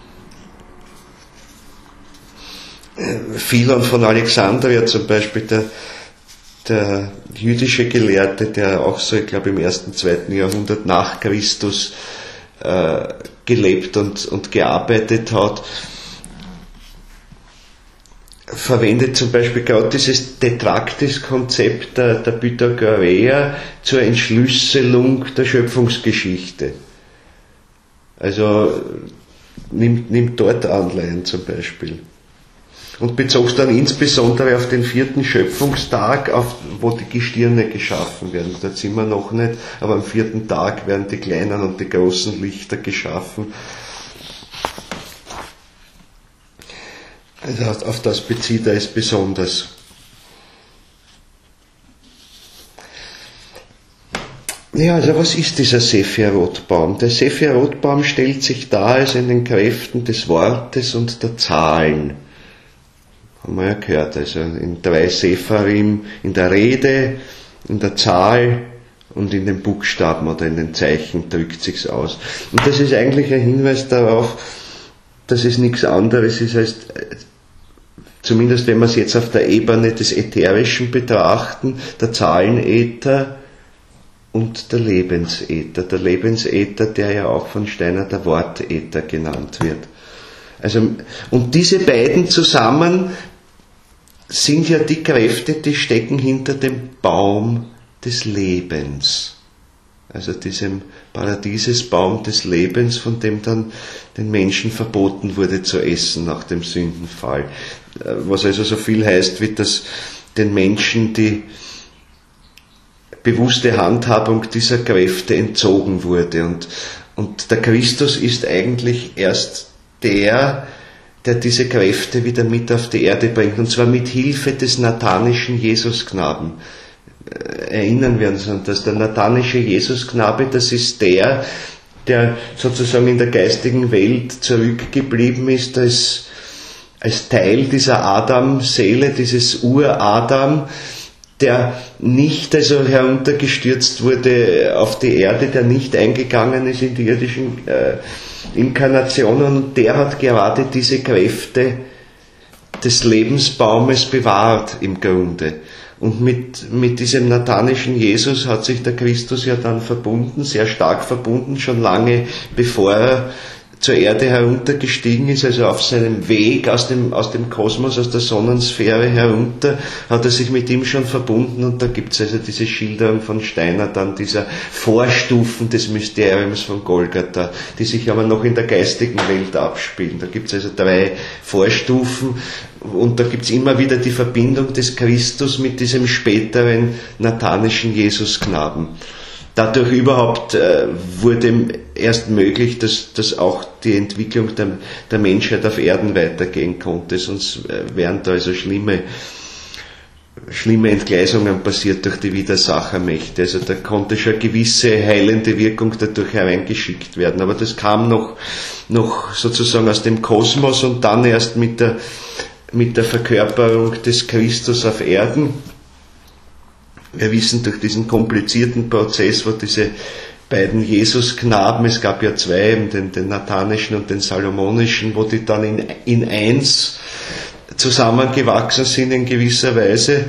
Philon von Alexandria zum Beispiel, der jüdische Gelehrte, der auch so, ich glaube, im 1., 2. Jahrhundert nach Christus gelebt und gearbeitet hat, verwendet zum Beispiel gerade dieses Tetraktis-Konzept der Pythagoreer zur Entschlüsselung der Schöpfungsgeschichte. Also nimmt dort Anleihen zum Beispiel. Und bezog dann insbesondere auf den 4. Schöpfungstag, wo die Gestirne geschaffen werden. Da sind wir noch nicht, aber am 4. Tag werden die kleinen und die großen Lichter geschaffen. Also auf das bezieht er es besonders. Ja, also was ist dieser Sephiroth-Baum? Der Sephiroth-Baum stellt sich dar als in den Kräften des Wortes und der Zahlen. Haben wir ja gehört, also in 3 Sepharim, in der Rede, in der Zahl und in den Buchstaben oder in den Zeichen drückt sich's aus. Und das ist eigentlich ein Hinweis darauf, dass es nichts anderes ist als, zumindest wenn wir es jetzt auf der Ebene des Ätherischen betrachten, der Zahlenäther und der Lebensäther. Der Lebensäther, der ja auch von Steiner der Wortäther genannt wird. Also, und diese beiden zusammen sind ja die Kräfte, die stecken hinter dem Baum des Lebens. Also diesem Paradiesesbaum des Lebens, von dem dann den Menschen verboten wurde zu essen nach dem Sündenfall. Was also so viel heißt, wie dass den Menschen die bewusste Handhabung dieser Kräfte entzogen wurde. Und der Christus ist eigentlich erst der diese Kräfte wieder mit auf die Erde bringt, und zwar mit Hilfe des nathanischen Jesusknaben. Erinnern wir uns an das, der nathanische Jesusknabe, das ist der sozusagen in der geistigen Welt zurückgeblieben ist als Teil dieser Adam-Seele, dieses Ur-Adam, der nicht also heruntergestürzt wurde auf die Erde, der nicht eingegangen ist in die irdischen Inkarnationen, und der hat gerade diese Kräfte des Lebensbaumes bewahrt im Grunde. Und mit diesem nathanischen Jesus hat sich der Christus ja dann verbunden, sehr stark verbunden, schon lange bevor er zur Erde heruntergestiegen ist, also auf seinem Weg aus dem Kosmos, aus der Sonnensphäre herunter, hat er sich mit ihm schon verbunden, und da gibt es also diese Schilderung von Steiner dann dieser Vorstufen des Mysteriums von Golgatha, die sich aber noch in der geistigen Welt abspielen. Da gibt es also 3 Vorstufen, und da gibt es immer wieder die Verbindung des Christus mit diesem späteren nathanischen Jesusknaben. Dadurch überhaupt wurde erst möglich, dass auch die Entwicklung der Menschheit auf Erden weitergehen konnte. Sonst wären da also schlimme Entgleisungen passiert durch die Widersachermächte. Also da konnte schon eine gewisse heilende Wirkung dadurch hereingeschickt werden. Aber das kam noch sozusagen aus dem Kosmos und dann erst mit der Verkörperung des Christus auf Erden. Wir wissen durch diesen komplizierten Prozess, wo diese beiden Jesusknaben, es gab ja 2, den nathanischen und den salomonischen, wo die dann in eins zusammengewachsen sind in gewisser Weise,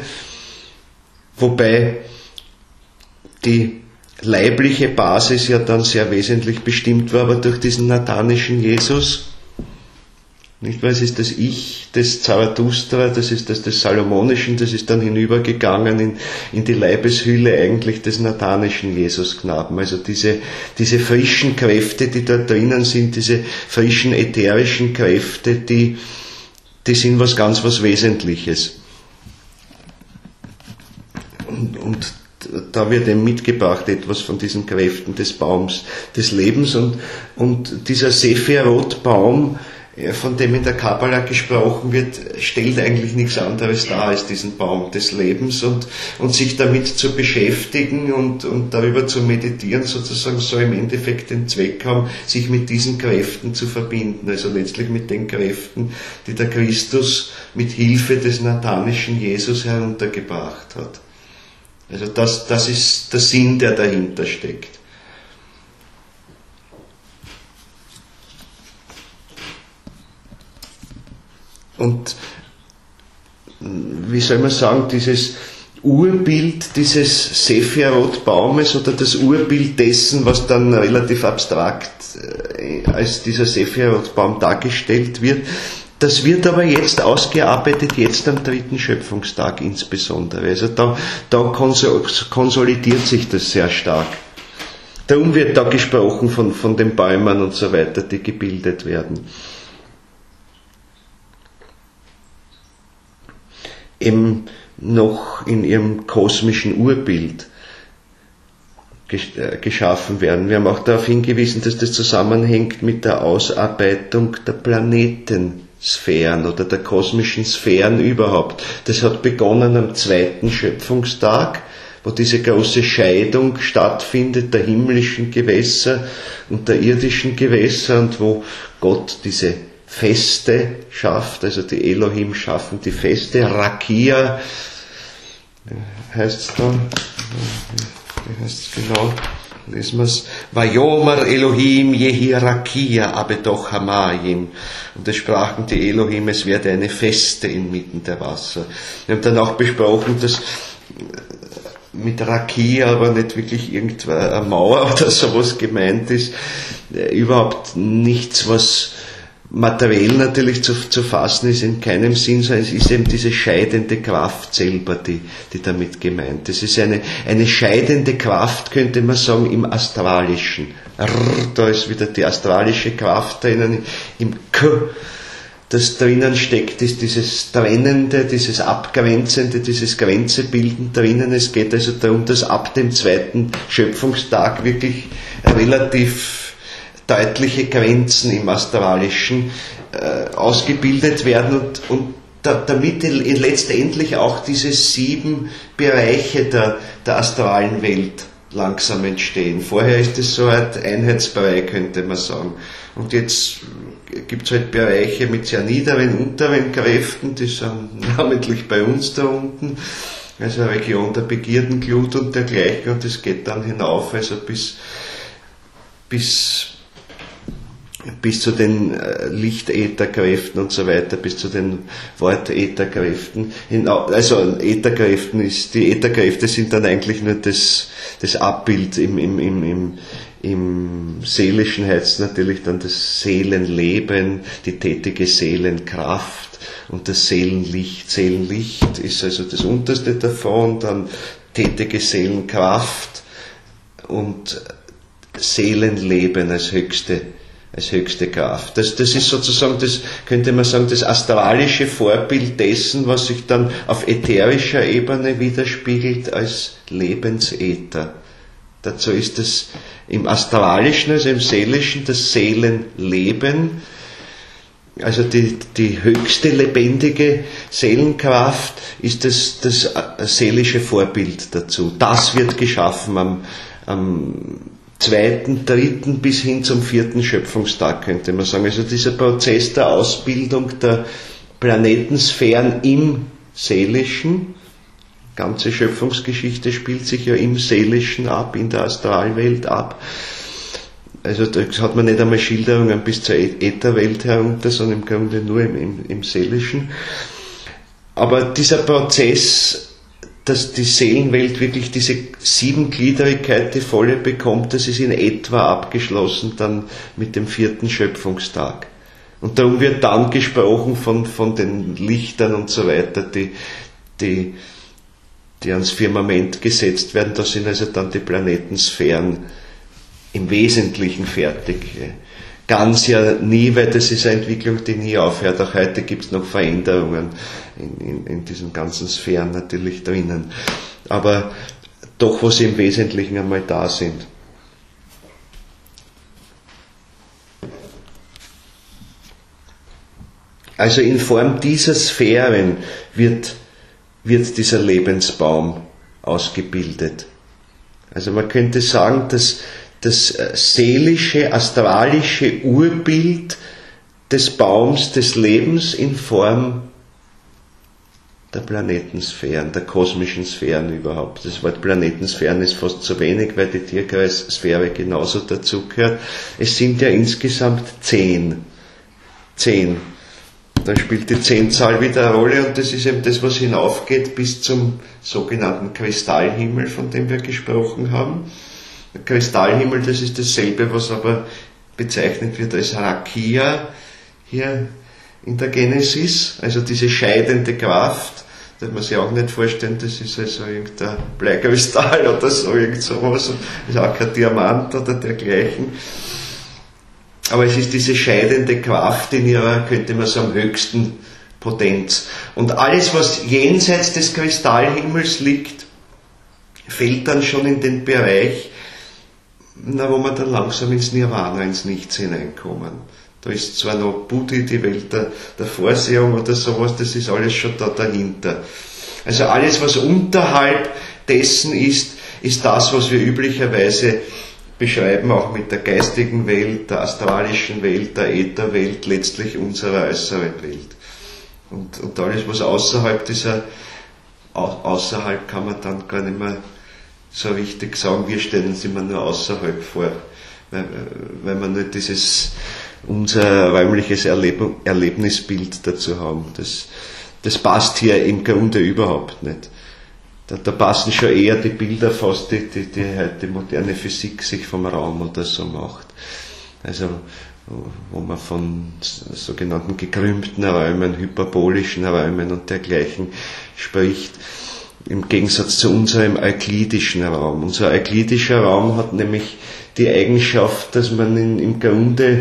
wobei die leibliche Basis ja dann sehr wesentlich bestimmt war, aber durch diesen nathanischen Jesus, Nicht, weil es ist das Ich des Zarathustra, das ist das des Salomonischen, das ist dann hinübergegangen in die Leibeshülle eigentlich des nathanischen Jesusknaben. Also diese frischen Kräfte, die da drinnen sind, diese frischen ätherischen Kräfte, die sind was Wesentliches. Und da wird eben mitgebracht etwas von diesen Kräften des Baums des Lebens und dieser Sephiroth-Baum, von dem in der Kabbala gesprochen wird, stellt eigentlich nichts anderes dar als diesen Baum des Lebens und sich damit zu beschäftigen und darüber zu meditieren, sozusagen soll im Endeffekt den Zweck haben, sich mit diesen Kräften zu verbinden, also letztlich mit den Kräften, die der Christus mit Hilfe des nathanischen Jesus heruntergebracht hat. Also das ist der Sinn, der dahinter steckt. Und wie soll man sagen, dieses Urbild dieses Sephiroth-Baumes oder das Urbild dessen, was dann relativ abstrakt als dieser Sephiroth-Baum dargestellt wird, das wird aber jetzt ausgearbeitet, jetzt am 3. Schöpfungstag insbesondere. Also da konsolidiert sich das sehr stark. Darum wird da gesprochen von den Bäumen und so weiter, die gebildet werden. Eben noch in ihrem kosmischen Urbild geschaffen werden. Wir haben auch darauf hingewiesen, dass das zusammenhängt mit der Ausarbeitung der Planetensphären oder der kosmischen Sphären überhaupt. Das hat begonnen am 2. Schöpfungstag, wo diese große Scheidung stattfindet der himmlischen Gewässer und der irdischen Gewässer und wo Gott diese Feste schafft, also die Elohim schaffen die Feste, Rakia heißt es da, wie heißt es genau, lesen wir es, Vayomer Elohim Yehi Rakia Abetoch Hamayim, und es sprachen die Elohim, es werde eine Feste inmitten der Wasser. Wir haben dann auch besprochen, dass mit Rakia aber nicht wirklich irgendeine Mauer oder sowas gemeint ist, überhaupt nichts, was materiell natürlich zu fassen ist, in keinem Sinn, sondern es ist eben diese scheidende Kraft selber, die damit gemeint ist. Es ist eine scheidende Kraft, könnte man sagen, im Astralischen. Da ist wieder die astralische Kraft drinnen, im K, das drinnen steckt, ist dieses Trennende, dieses Abgrenzende, dieses Grenzebilden drinnen. Es geht also darum, dass ab dem 2. Schöpfungstag wirklich relativ deutliche Grenzen im Astralischen ausgebildet werden und damit letztendlich auch diese 7 Bereiche der astralen Welt langsam entstehen. Vorher ist es so ein Einheitsbereich, könnte man sagen. Und jetzt gibt es halt Bereiche mit sehr niederen, unteren Kräften, die sind namentlich bei uns da unten, also Region der Begierden-Glut und dergleichen, und es geht dann hinauf, also bis zu den Lichtätherkräften und so weiter, bis zu den Wortätherkräften. Also Ätherkräften die Ätherkräfte sind dann eigentlich nur das Abbild im Seelischen heißt natürlich dann das Seelenleben, die tätige Seelenkraft und das Seelenlicht. Seelenlicht ist also das unterste davon, dann tätige Seelenkraft und Seelenleben als höchste Kraft. Das ist sozusagen, das könnte man sagen, das astralische Vorbild dessen, was sich dann auf ätherischer Ebene widerspiegelt als Lebensäther. Dazu ist es im Astralischen, also im Seelischen, das Seelenleben, also die höchste lebendige Seelenkraft ist das seelische Vorbild dazu. Das wird geschaffen am 2., 3. bis hin zum 4. Schöpfungstag, könnte man sagen. Also dieser Prozess der Ausbildung der Planetensphären im Seelischen, ganze Schöpfungsgeschichte spielt sich ja im Seelischen ab, in der Astralwelt ab. Also da hat man nicht einmal Schilderungen bis zur Ätherwelt herunter, sondern im Grunde nur im Seelischen. Aber dieser Prozess, dass die Seelenwelt wirklich diese 7-Gliederigkeit, die volle bekommt, das ist in etwa abgeschlossen dann mit dem 4. Schöpfungstag. Und darum wird dann gesprochen von den Lichtern und so weiter, die ans Firmament gesetzt werden. Da sind also dann die Planetensphären im Wesentlichen fertig. Ganz ja nie, weil das ist eine Entwicklung, die nie aufhört. Auch heute gibt es noch Veränderungen in diesen ganzen Sphären natürlich drinnen. Aber doch, wo sie im Wesentlichen einmal da sind. Also in Form dieser Sphären wird dieser Lebensbaum ausgebildet. Also man könnte sagen, dass das seelische, astralische Urbild des Baums des Lebens in Form der Planetensphären, der kosmischen Sphären überhaupt. Das Wort Planetensphären ist fast zu wenig, weil die Tierkreissphäre genauso dazugehört. Es sind ja insgesamt 10. Da spielt die 10-Zahl wieder eine Rolle und das ist eben das, was hinaufgeht bis zum sogenannten Kristallhimmel, von dem wir gesprochen haben. Der Kristallhimmel, das ist dasselbe, was aber bezeichnet wird als Rakia hier in der Genesis, also diese scheidende Kraft. Da darf man sich auch nicht vorstellen, das ist also irgendein Bleikristall oder so, irgend sowas, das ist auch kein Diamant oder dergleichen. Aber es ist diese scheidende Kraft in ihrer, könnte man sagen, höchsten Potenz. Und alles, was jenseits des Kristallhimmels liegt, fällt dann schon in den Bereich, wo wir dann langsam ins Nirvana, ins Nichts hineinkommen. Da ist zwar noch Buddhi, die Welt der Vorsehung oder sowas, das ist alles schon da dahinter. Also alles, was unterhalb dessen ist das, was wir üblicherweise beschreiben, auch mit der geistigen Welt, der astralischen Welt, der Ätherwelt, letztlich unserer äußeren Welt. Und alles, was außerhalb außerhalb kann man dann gar nicht mehr so richtig sagen, wir stellen uns immer nur außerhalb vor, weil wir nicht unser räumliches Erlebnisbild dazu haben. Das passt hier im Grunde überhaupt nicht. Da passen schon eher die Bilder fast, die heute moderne Physik sich vom Raum oder so macht. Also, wo man von sogenannten gekrümmten Räumen, hyperbolischen Räumen und dergleichen spricht, im Gegensatz zu unserem euklidischen Raum. Unser euklidischer Raum hat nämlich die Eigenschaft, dass man im Grunde,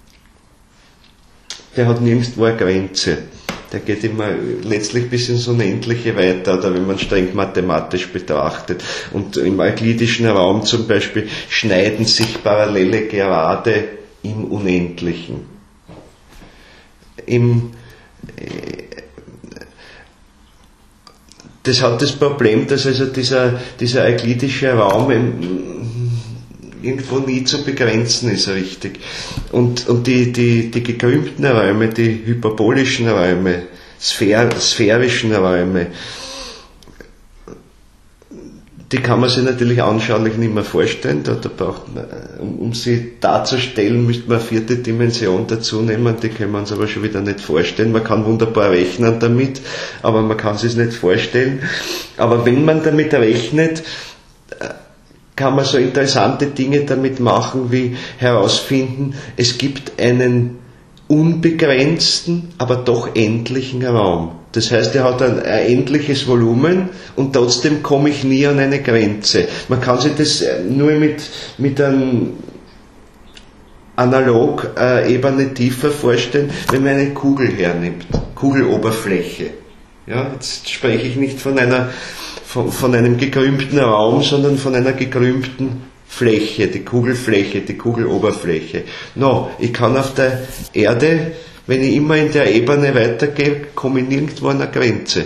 der hat nirgendwo eine Grenze. Der geht immer letztlich bis ins Unendliche weiter, oder wenn man streng mathematisch betrachtet. Und im euklidischen Raum zum Beispiel schneiden sich Parallele gerade im Unendlichen. Das hat das Problem, dass also dieser euklidische Raum irgendwo nie zu begrenzen ist, richtig. Und die gekrümmten Räume, die hyperbolischen Räume, sphärischen Räume, die kann man sich natürlich anschaulich nicht mehr vorstellen. Da braucht man, um sie darzustellen, müsste man eine 4. Dimension dazu nehmen, die können wir uns aber schon wieder nicht vorstellen. Man kann wunderbar rechnen damit, aber man kann es sich nicht vorstellen. Aber wenn man damit rechnet, kann man so interessante Dinge damit machen, wie herausfinden, es gibt einen unbegrenzten, aber doch endlichen Raum. Das heißt, er hat ein endliches Volumen und trotzdem komme ich nie an eine Grenze. Man kann sich das nur mit einem Analog-Ebene tiefer vorstellen, wenn man eine Kugel hernimmt, Kugeloberfläche. Ja, jetzt spreche ich nicht von einem gekrümmten Raum, sondern von einer gekrümmten Fläche, die Kugelfläche, die Kugeloberfläche. Ich kann auf der Erde, wenn ich immer in der Ebene weitergehe, komme ich nirgendwo an eine Grenze.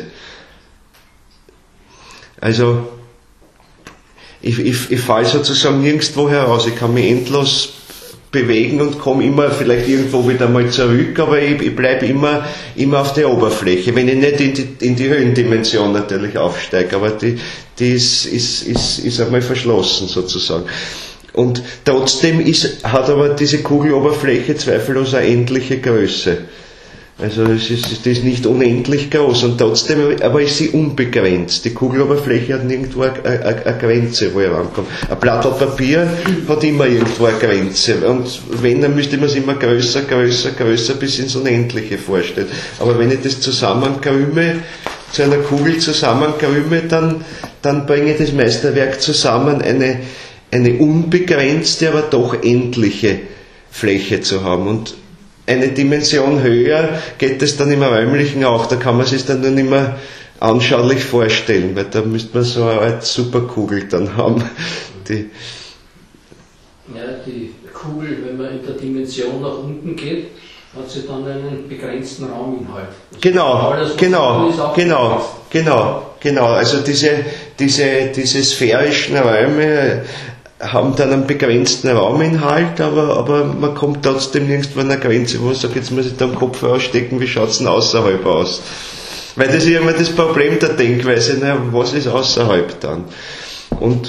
Also, ich falle sozusagen nirgendwo heraus, ich kann mich endlos bewegen und komme immer vielleicht irgendwo wieder mal zurück, aber ich bleibe immer auf der Oberfläche, wenn ich nicht in die Höhendimension natürlich aufsteige, aber die ist einmal verschlossen sozusagen. Und trotzdem hat aber diese Kugeloberfläche zweifellos eine endliche Größe. Also das ist nicht unendlich groß und trotzdem aber ist sie unbegrenzt. Die Kugeloberfläche hat nirgendwo eine Grenze, wo er rankommt. Ein Blatt Papier hat immer irgendwo eine Grenze und wenn, dann müsste man es immer größer bis ins Unendliche vorstellen. Aber wenn ich das zusammenkrüme, zu einer Kugel zusammenkrüme, dann bringe ich das Meisterwerk zusammen, eine unbegrenzte, aber doch endliche Fläche zu haben. Und eine Dimension höher geht es dann im Räumlichen auch, da kann man sich dann nur nicht mehr anschaulich vorstellen, weil da müsste man so eine Art Superkugel dann haben. Die Kugel, wenn man in der Dimension nach unten geht, hat sie dann einen begrenzten Rauminhalt. Genau. Also diese sphärischen Räume haben dann einen begrenzten Rauminhalt, aber man kommt trotzdem nirgendwo an eine Grenze, wo man sagt, jetzt muss ich da den Kopf ausstecken, wie schaut es denn außerhalb aus? Weil das ist ja immer das Problem der Denkweise, was ist außerhalb dann? Und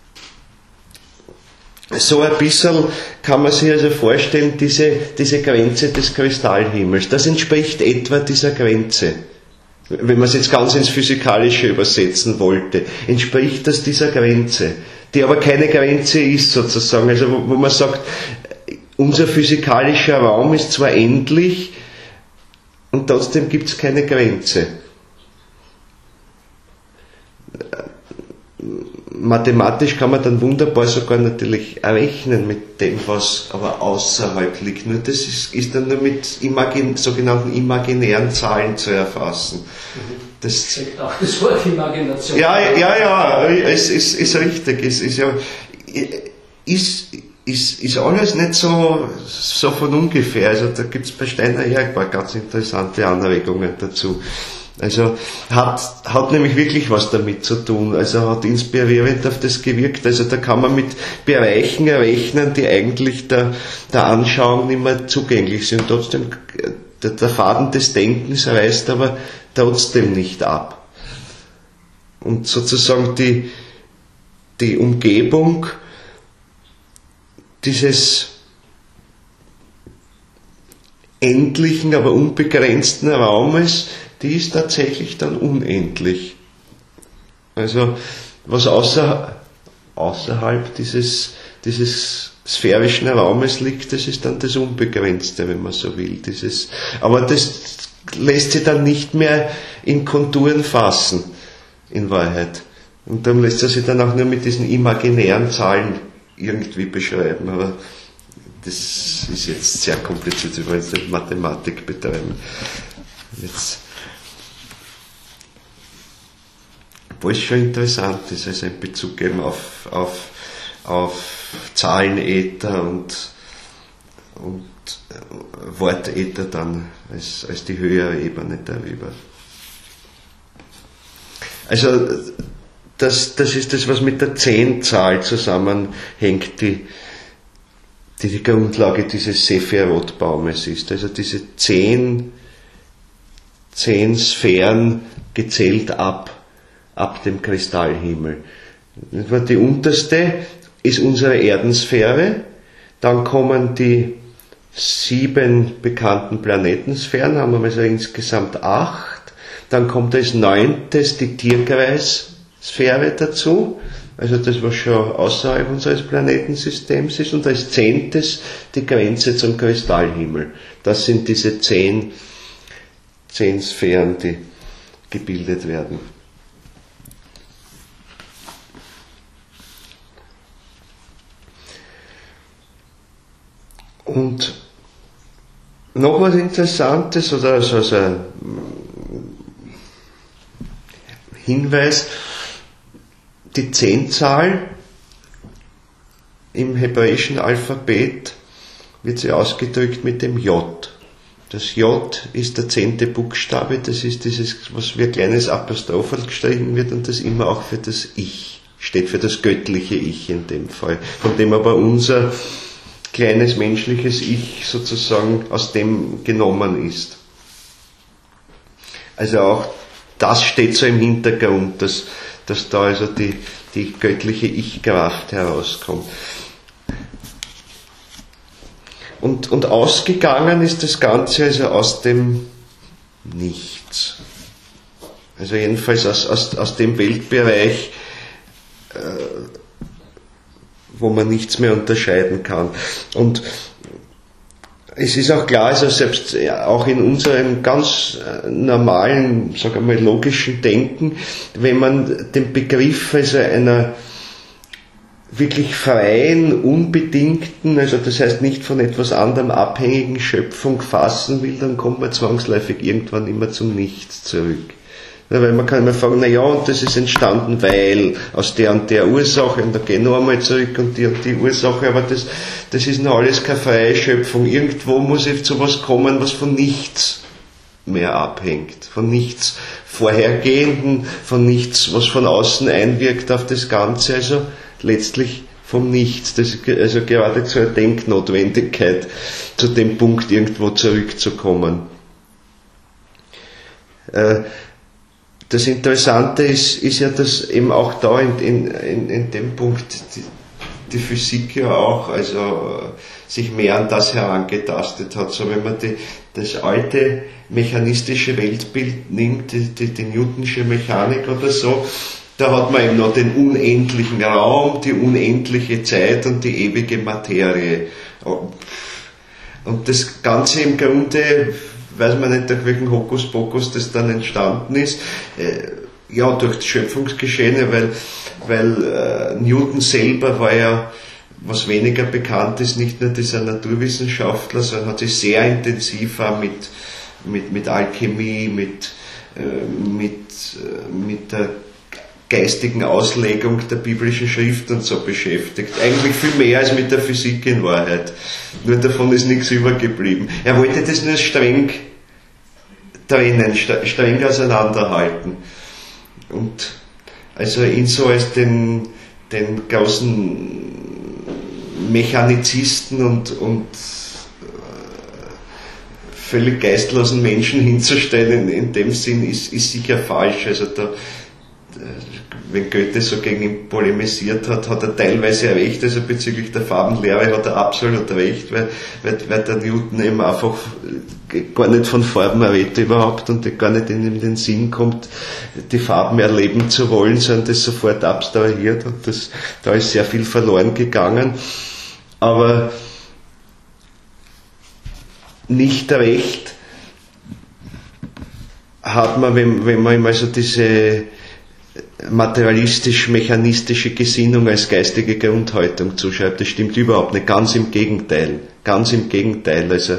so ein bisschen kann man sich also vorstellen, diese Grenze des Kristallhimmels, das entspricht etwa dieser Grenze. Wenn man es jetzt ganz ins Physikalische übersetzen wollte, entspricht das dieser Grenze, die aber keine Grenze ist sozusagen, also wo man sagt, unser physikalischer Raum ist zwar endlich und trotzdem gibt es keine Grenze. Mathematisch kann man dann wunderbar sogar natürlich errechnen mit dem, was aber außerhalb liegt. Nur das ist dann nur mit sogenannten imaginären Zahlen zu erfassen. Das steckt auch das Wort Imagination. Ja, es ist richtig. Es ist alles nicht so von ungefähr. Also da gibt es bei Steiner her ein paar ganz interessante Anregungen dazu. Also hat nämlich wirklich was damit zu tun, also hat inspirierend auf das gewirkt, also da kann man mit Bereichen errechnen, die eigentlich der Anschauung nicht mehr zugänglich sind. Trotzdem, der Faden des Denkens reißt aber trotzdem nicht ab. Und sozusagen die Umgebung dieses endlichen, aber unbegrenzten Raumes, die ist tatsächlich dann unendlich. Also was außerhalb dieses sphärischen Raumes liegt, das ist dann das Unbegrenzte, wenn man so will. Aber das lässt sich dann nicht mehr in Konturen fassen, in Wahrheit. Und darum lässt sich dann auch nur mit diesen imaginären Zahlen irgendwie beschreiben. Aber das ist jetzt sehr kompliziert, wir wollen jetzt nicht Mathematik betreiben. Wo es schon interessant ist, also in Bezug eben auf Zahlenäther und Wortäther dann als die höhere Ebene darüber. Also das ist das, was mit der 10-Zahl zusammenhängt, die Grundlage dieses Sephiroth-Baumes ist. Also diese 10 Sphären gezählt ab dem Kristallhimmel. Die unterste ist unsere Erdensphäre, dann kommen die 7 bekannten Planetensphären, haben wir also insgesamt 8, dann kommt als 9. die Tierkreissphäre dazu, also das, was schon außerhalb unseres Planetensystems ist, und als 10. die Grenze zum Kristallhimmel. Das sind diese 10 Sphären, die gebildet werden. Und noch was Interessantes, oder also ein Hinweis, die 10-Zahl im hebräischen Alphabet wird sie ausgedrückt mit dem J. Das J ist der 10. Buchstabe, das ist dieses, was wie ein kleines Apostroph gestrichen wird und das immer auch für das Ich steht, für das göttliche Ich in dem Fall, von dem aber unser kleines menschliches Ich sozusagen aus dem genommen ist. Also auch das steht so im Hintergrund, dass da also die göttliche Ich-Kraft herauskommt. Und ausgegangen ist das Ganze also aus dem nichts. Also jedenfalls aus dem Weltbereich, wo man nichts mehr unterscheiden kann. Und es ist auch klar, also selbst auch in unserem ganz normalen, sagen wir mal, logischen Denken, wenn man den Begriff also einer wirklich freien, unbedingten, also das heißt nicht von etwas anderem abhängigen Schöpfung fassen will, dann kommt man zwangsläufig irgendwann immer zum Nichts zurück. Ja, weil man kann immer fragen, na ja, und das ist entstanden, weil aus der und der Ursache, und da gehen wir einmal zurück und die Ursache, aber das ist noch alles keine freie Schöpfung. Irgendwo muss jetzt zu was kommen, was von nichts mehr abhängt, von nichts Vorhergehenden, von nichts, was von außen einwirkt auf das Ganze, also letztlich vom Nichts. Das ist also geradezu eine Denknotwendigkeit, zu dem Punkt irgendwo zurückzukommen. Das Interessante ist ja, dass eben auch da in dem Punkt die Physik ja auch also sich mehr an das herangetastet hat. So wenn man das alte mechanistische Weltbild nimmt, die Newtonsche Mechanik oder so, da hat man eben noch den unendlichen Raum, die unendliche Zeit und die ewige Materie. Und das Ganze im Grunde, weiß man nicht, durch welchen Hokuspokus das dann entstanden ist, ja, durch das Schöpfungsgeschehen, weil Newton selber war ja, was weniger bekannt ist, nicht nur dieser Naturwissenschaftler, sondern hat sich sehr intensiv auch mit Alchemie, mit der geistigen Auslegung der biblischen Schrift und so beschäftigt. Eigentlich viel mehr als mit der Physik in Wahrheit. Nur davon ist nichts übergeblieben. Er wollte das nur streng trennen, streng auseinanderhalten. Und also ihn so als den großen Mechanizisten und völlig geistlosen Menschen hinzustellen, in dem Sinn ist sicher falsch. Also wenn Goethe so gegen ihn polemisiert hat, hat er teilweise recht, also bezüglich der Farbenlehre hat er absolut recht, weil der Newton eben einfach gar nicht von Farben redet überhaupt und gar nicht in den Sinn kommt, die Farben erleben zu wollen, sondern das sofort abstrahiert und da ist sehr viel verloren gegangen. Aber nicht recht hat man, wenn man ihm also diese materialistisch-mechanistische Gesinnung als geistige Grundhaltung zuschreibt. Das stimmt überhaupt nicht. Ganz im Gegenteil. Ganz im Gegenteil. Also,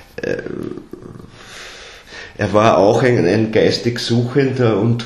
er war auch ein geistig Suchender und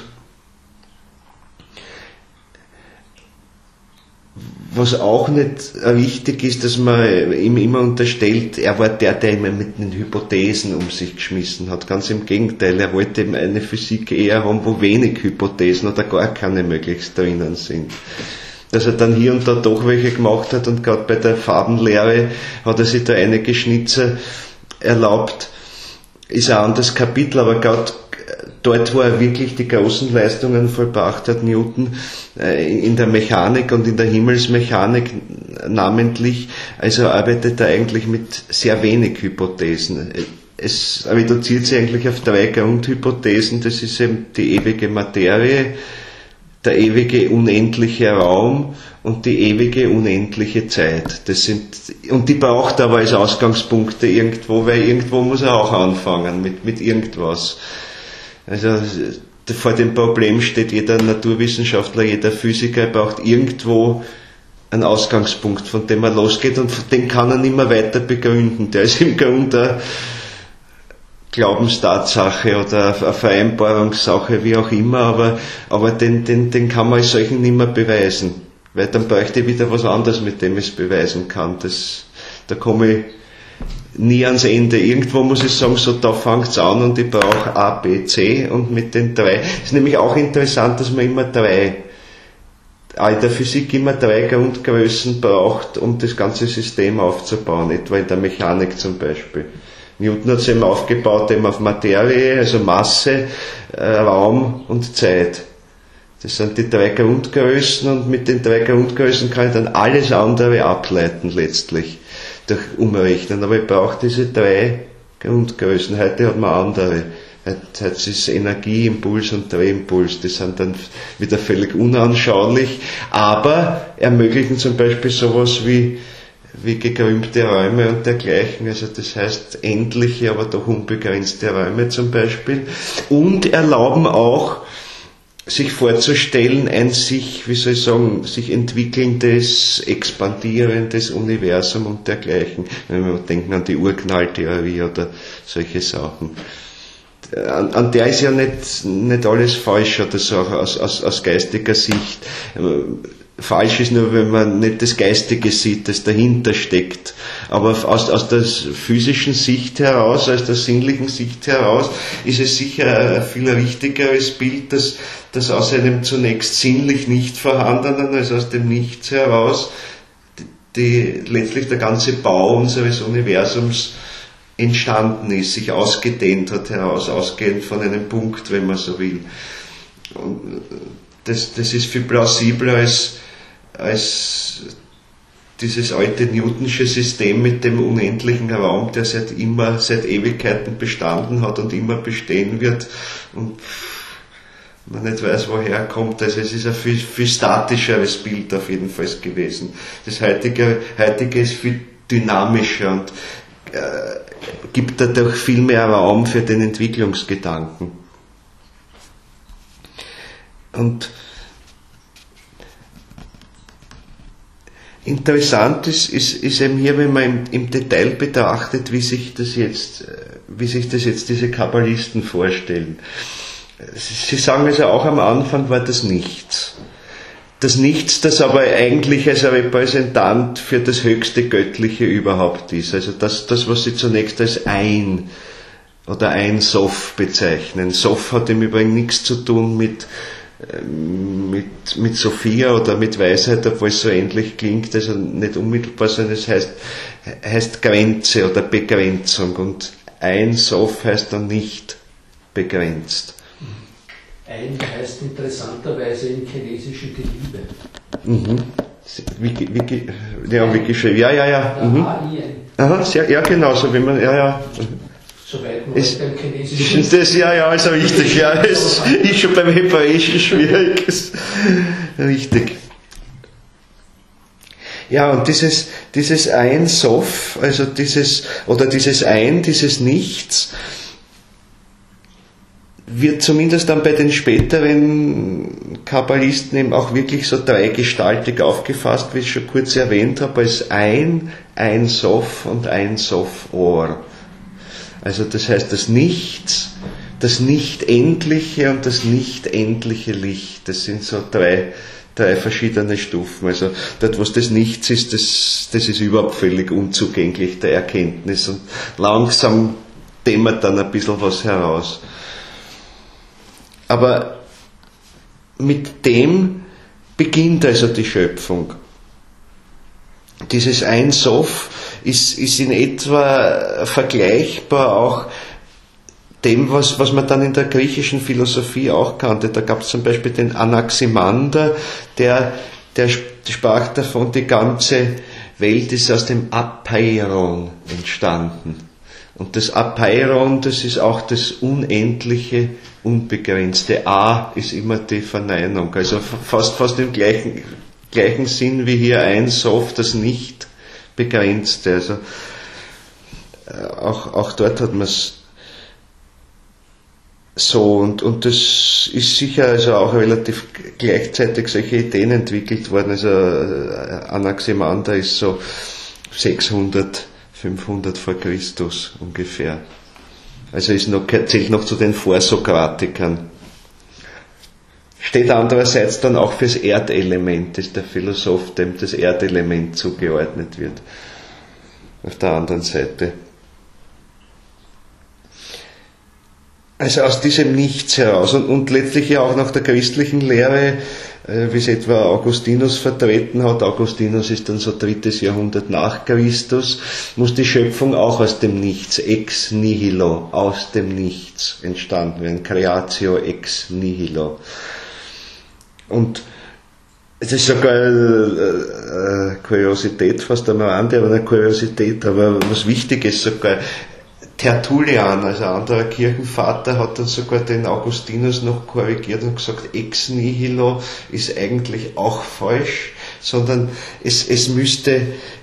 was auch nicht richtig ist, dass man ihm immer unterstellt, er war der immer mit den Hypothesen um sich geschmissen hat. Ganz im Gegenteil, er wollte eben eine Physik eher haben, wo wenig Hypothesen oder gar keine möglichst drinnen sind. Dass er dann hier und da doch welche gemacht hat und gerade bei der Farbenlehre hat er sich da einige Schnitzer erlaubt, ist ein anderes Kapitel, aber gerade dort, wo er wirklich die großen Leistungen vollbracht hat, Newton, in der Mechanik und in der Himmelsmechanik namentlich, also arbeitet er eigentlich mit sehr wenig Hypothesen. Es reduziert sich eigentlich auf 3 Grundhypothesen, das ist eben die ewige Materie, der ewige unendliche Raum und die ewige unendliche Zeit. Und die braucht er aber als Ausgangspunkte irgendwo, weil irgendwo muss er auch anfangen mit irgendwas. Also vor dem Problem steht jeder Naturwissenschaftler, jeder Physiker, er braucht irgendwo einen Ausgangspunkt, von dem er losgeht und den kann er nicht mehr weiter begründen. Der ist im Grunde eine Glaubenstatsache oder eine Vereinbarungssache, wie auch immer, aber den kann man als solchen nicht mehr beweisen, weil dann bräuchte ich wieder was anderes, mit dem ich es beweisen kann. Da komme ich nie ans Ende. Irgendwo muss ich sagen, so da fängt's an und ich brauche A, B, C und mit den 3. Ist nämlich auch interessant, dass man immer 3, in der Physik immer 3 Grundgrößen braucht, um das ganze System aufzubauen, etwa in der Mechanik zum Beispiel. Newton hat es eben aufgebaut eben auf Materie, also Masse, Raum und Zeit. Das sind die 3 Grundgrößen und mit den 3 Grundgrößen kann ich dann alles andere ableiten letztlich. Durch Umrechnen, aber ich brauche diese 3 Grundgrößen. Heute hat man andere. Heute ist Energieimpuls und Drehimpuls, die sind dann wieder völlig unanschaulich, aber ermöglichen zum Beispiel sowas wie gekrümmte Räume und dergleichen, also das heißt endliche, aber doch unbegrenzte Räume zum Beispiel, und erlauben auch, sich vorzustellen, ein sich entwickelndes, expandierendes Universum und dergleichen, wenn wir denken an die Urknalltheorie oder solche Sachen. An der ist ja nicht alles falsch oder so, auch aus geistiger Sicht. Falsch ist nur, wenn man nicht das Geistige sieht, das dahinter steckt. Aber aus der physischen Sicht heraus, aus der sinnlichen Sicht heraus, ist es sicher ein viel richtigeres Bild, das aus einem zunächst sinnlich nicht vorhandenen, also aus dem Nichts heraus, die letztlich der ganze Bau unseres Universums entstanden ist, sich ausgedehnt hat heraus, ausgehend von einem Punkt, wenn man so will. Und das ist viel plausibler als dieses alte Newtonsche System mit dem unendlichen Raum, der seit Ewigkeiten bestanden hat und immer bestehen wird und man nicht weiß, woher er kommt. Also es ist ein viel statischeres Bild auf jeden Fall gewesen. Das heutige ist viel dynamischer und gibt dadurch viel mehr Raum für den Entwicklungsgedanken. Und interessant ist eben hier, wenn man im Detail betrachtet, wie sich das jetzt diese Kabbalisten vorstellen. Sie sagen also auch am Anfang war das Nichts. Das Nichts, das aber eigentlich als ein Repräsentant für das höchste Göttliche überhaupt ist. Also das was Sie zunächst als Ein oder Ein Sof bezeichnen. Sof hat im Übrigen nichts zu tun mit Sophia oder mit Weisheit, obwohl es so ähnlich klingt, also nicht unmittelbar, sondern es heißt Grenze oder Begrenzung und Ein Sof heißt dann nicht begrenzt. Ein heißt interessanterweise im Chinesischen die Liebe. Mhm. Wie geschrieben? Ja. Mhm. Aha, ja, genau, so wie man, ja. Soweit man es beim Chinesischen. Das, ja, also richtig, ja, es ist schon beim Hebräischen schwierig. Richtig. Ja, und dieses Ein Sof, also dieses Ein, dieses Nichts, wird zumindest dann bei den späteren Kabbalisten eben auch wirklich so dreigestaltig aufgefasst, wie ich schon kurz erwähnt habe, als Ein Sof und Ein Sof Or. Also das heißt das Nichts, das Nicht-Endliche und das nicht-endliche Licht. Das sind so drei verschiedene Stufen. Also dort, was das Nichts ist, das ist überhaupt völlig unzugänglich der Erkenntnis und langsam dämmert dann ein bisschen was heraus. Aber mit dem beginnt also die Schöpfung. Dieses Ein Sof ist in etwa vergleichbar auch dem, was man dann in der griechischen Philosophie auch kannte. Da gab es zum Beispiel den Anaximander, der sprach davon, die ganze Welt ist aus dem Apeiron entstanden. Und das Apeiron, das ist auch das Unendliche, Unbegrenzte. A ist immer die Verneinung. Also fast im gleichen Sinn wie hier Ein Sof, das Nicht Begrenzte. Also auch dort hat man es so und das ist sicher also auch relativ gleichzeitig solche Ideen entwickelt worden. Also Anaximander ist so 600, 500 vor Christus ungefähr. Also zählt noch zu den Vorsokratikern. Steht andererseits dann auch fürs Erdelement, ist der Philosoph, dem das Erdelement zugeordnet wird. Auf der anderen Seite. Also aus diesem Nichts heraus und letztlich ja auch nach der christlichen Lehre, wie es etwa Augustinus vertreten hat, Augustinus ist dann so 3. Jahrhundert nach Christus, muss die Schöpfung auch aus dem Nichts, ex nihilo, aus dem Nichts entstanden werden, creatio ex nihilo. Und es ist sogar eine Kuriosität, fast am Rande, aber eine Kuriosität, aber was Wichtiges sogar. Tertullian, also ein anderer Kirchenvater, hat dann sogar den Augustinus noch korrigiert und gesagt, ex nihilo ist eigentlich auch falsch, sondern es müsste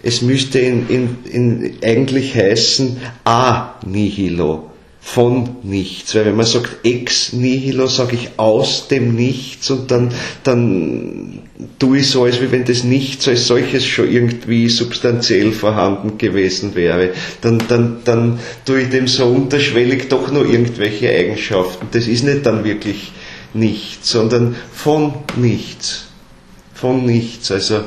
eigentlich heißen a nihilo, von nichts. Weil wenn man sagt ex nihilo, sage ich aus dem Nichts, und dann tue ich so, als wie wenn das Nichts als solches schon irgendwie substanziell vorhanden gewesen wäre. Dann tue ich dem so unterschwellig doch noch irgendwelche Eigenschaften. Das ist nicht dann wirklich nichts, sondern von nichts. Von nichts. Also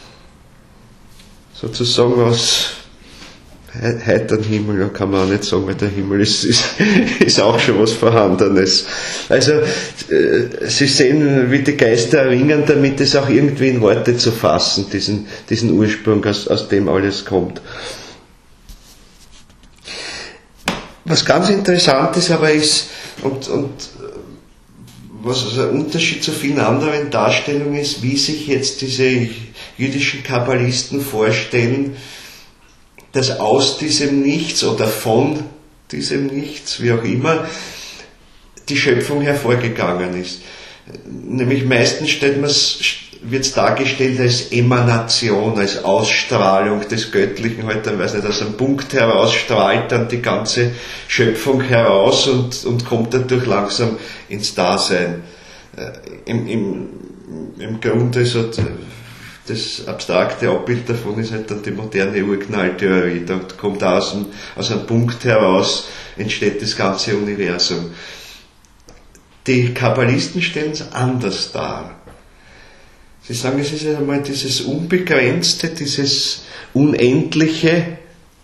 sozusagen aus heiteren Himmel, ja, kann man auch nicht sagen, weil der Himmel ist auch schon was Vorhandenes. Also Sie sehen, wie die Geister erringen, damit es auch irgendwie in Worte zu fassen, diesen Ursprung, aus dem alles kommt. Was ganz interessant ist aber ist, und was also ein Unterschied zu vielen anderen Darstellungen ist, wie sich jetzt diese jüdischen Kabbalisten vorstellen, dass aus diesem Nichts oder von diesem Nichts, wie auch immer, die Schöpfung hervorgegangen ist. Nämlich meistens wird es dargestellt als Emanation, als Ausstrahlung des Göttlichen, halt dann, weiß nicht, aus einem Punkt heraus strahlt dann die ganze Schöpfung heraus und kommt dadurch langsam ins Dasein. Im Grunde so das abstrakte Abbild davon ist halt dann die moderne Urknalltheorie. Da kommt aus einem Punkt heraus, entsteht das ganze Universum. Die Kabbalisten stellen es anders dar. Sie sagen, es ist einmal dieses Unbegrenzte, dieses Unendliche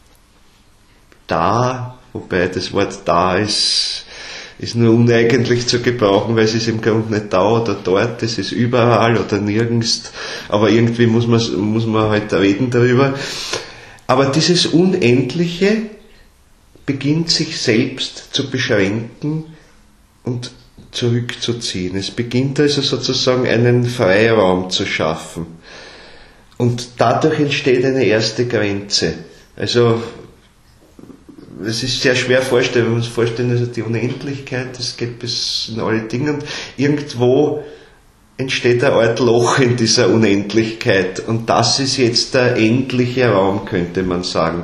da, wobei das Wort da ist nur uneigentlich zu gebrauchen, weil es ist im Grunde nicht da oder dort, es ist überall oder nirgends, aber irgendwie muss man halt reden darüber. Aber dieses Unendliche beginnt sich selbst zu beschränken und zurückzuziehen. Es beginnt also sozusagen einen Freiraum zu schaffen. Und dadurch entsteht eine erste Grenze. Also es ist sehr schwer vorstellbar, wenn wir uns vorstellen, also die Unendlichkeit, das geht bis in alle Dinge, und irgendwo entsteht eine Art Loch in dieser Unendlichkeit, und das ist jetzt der endliche Raum, könnte man sagen.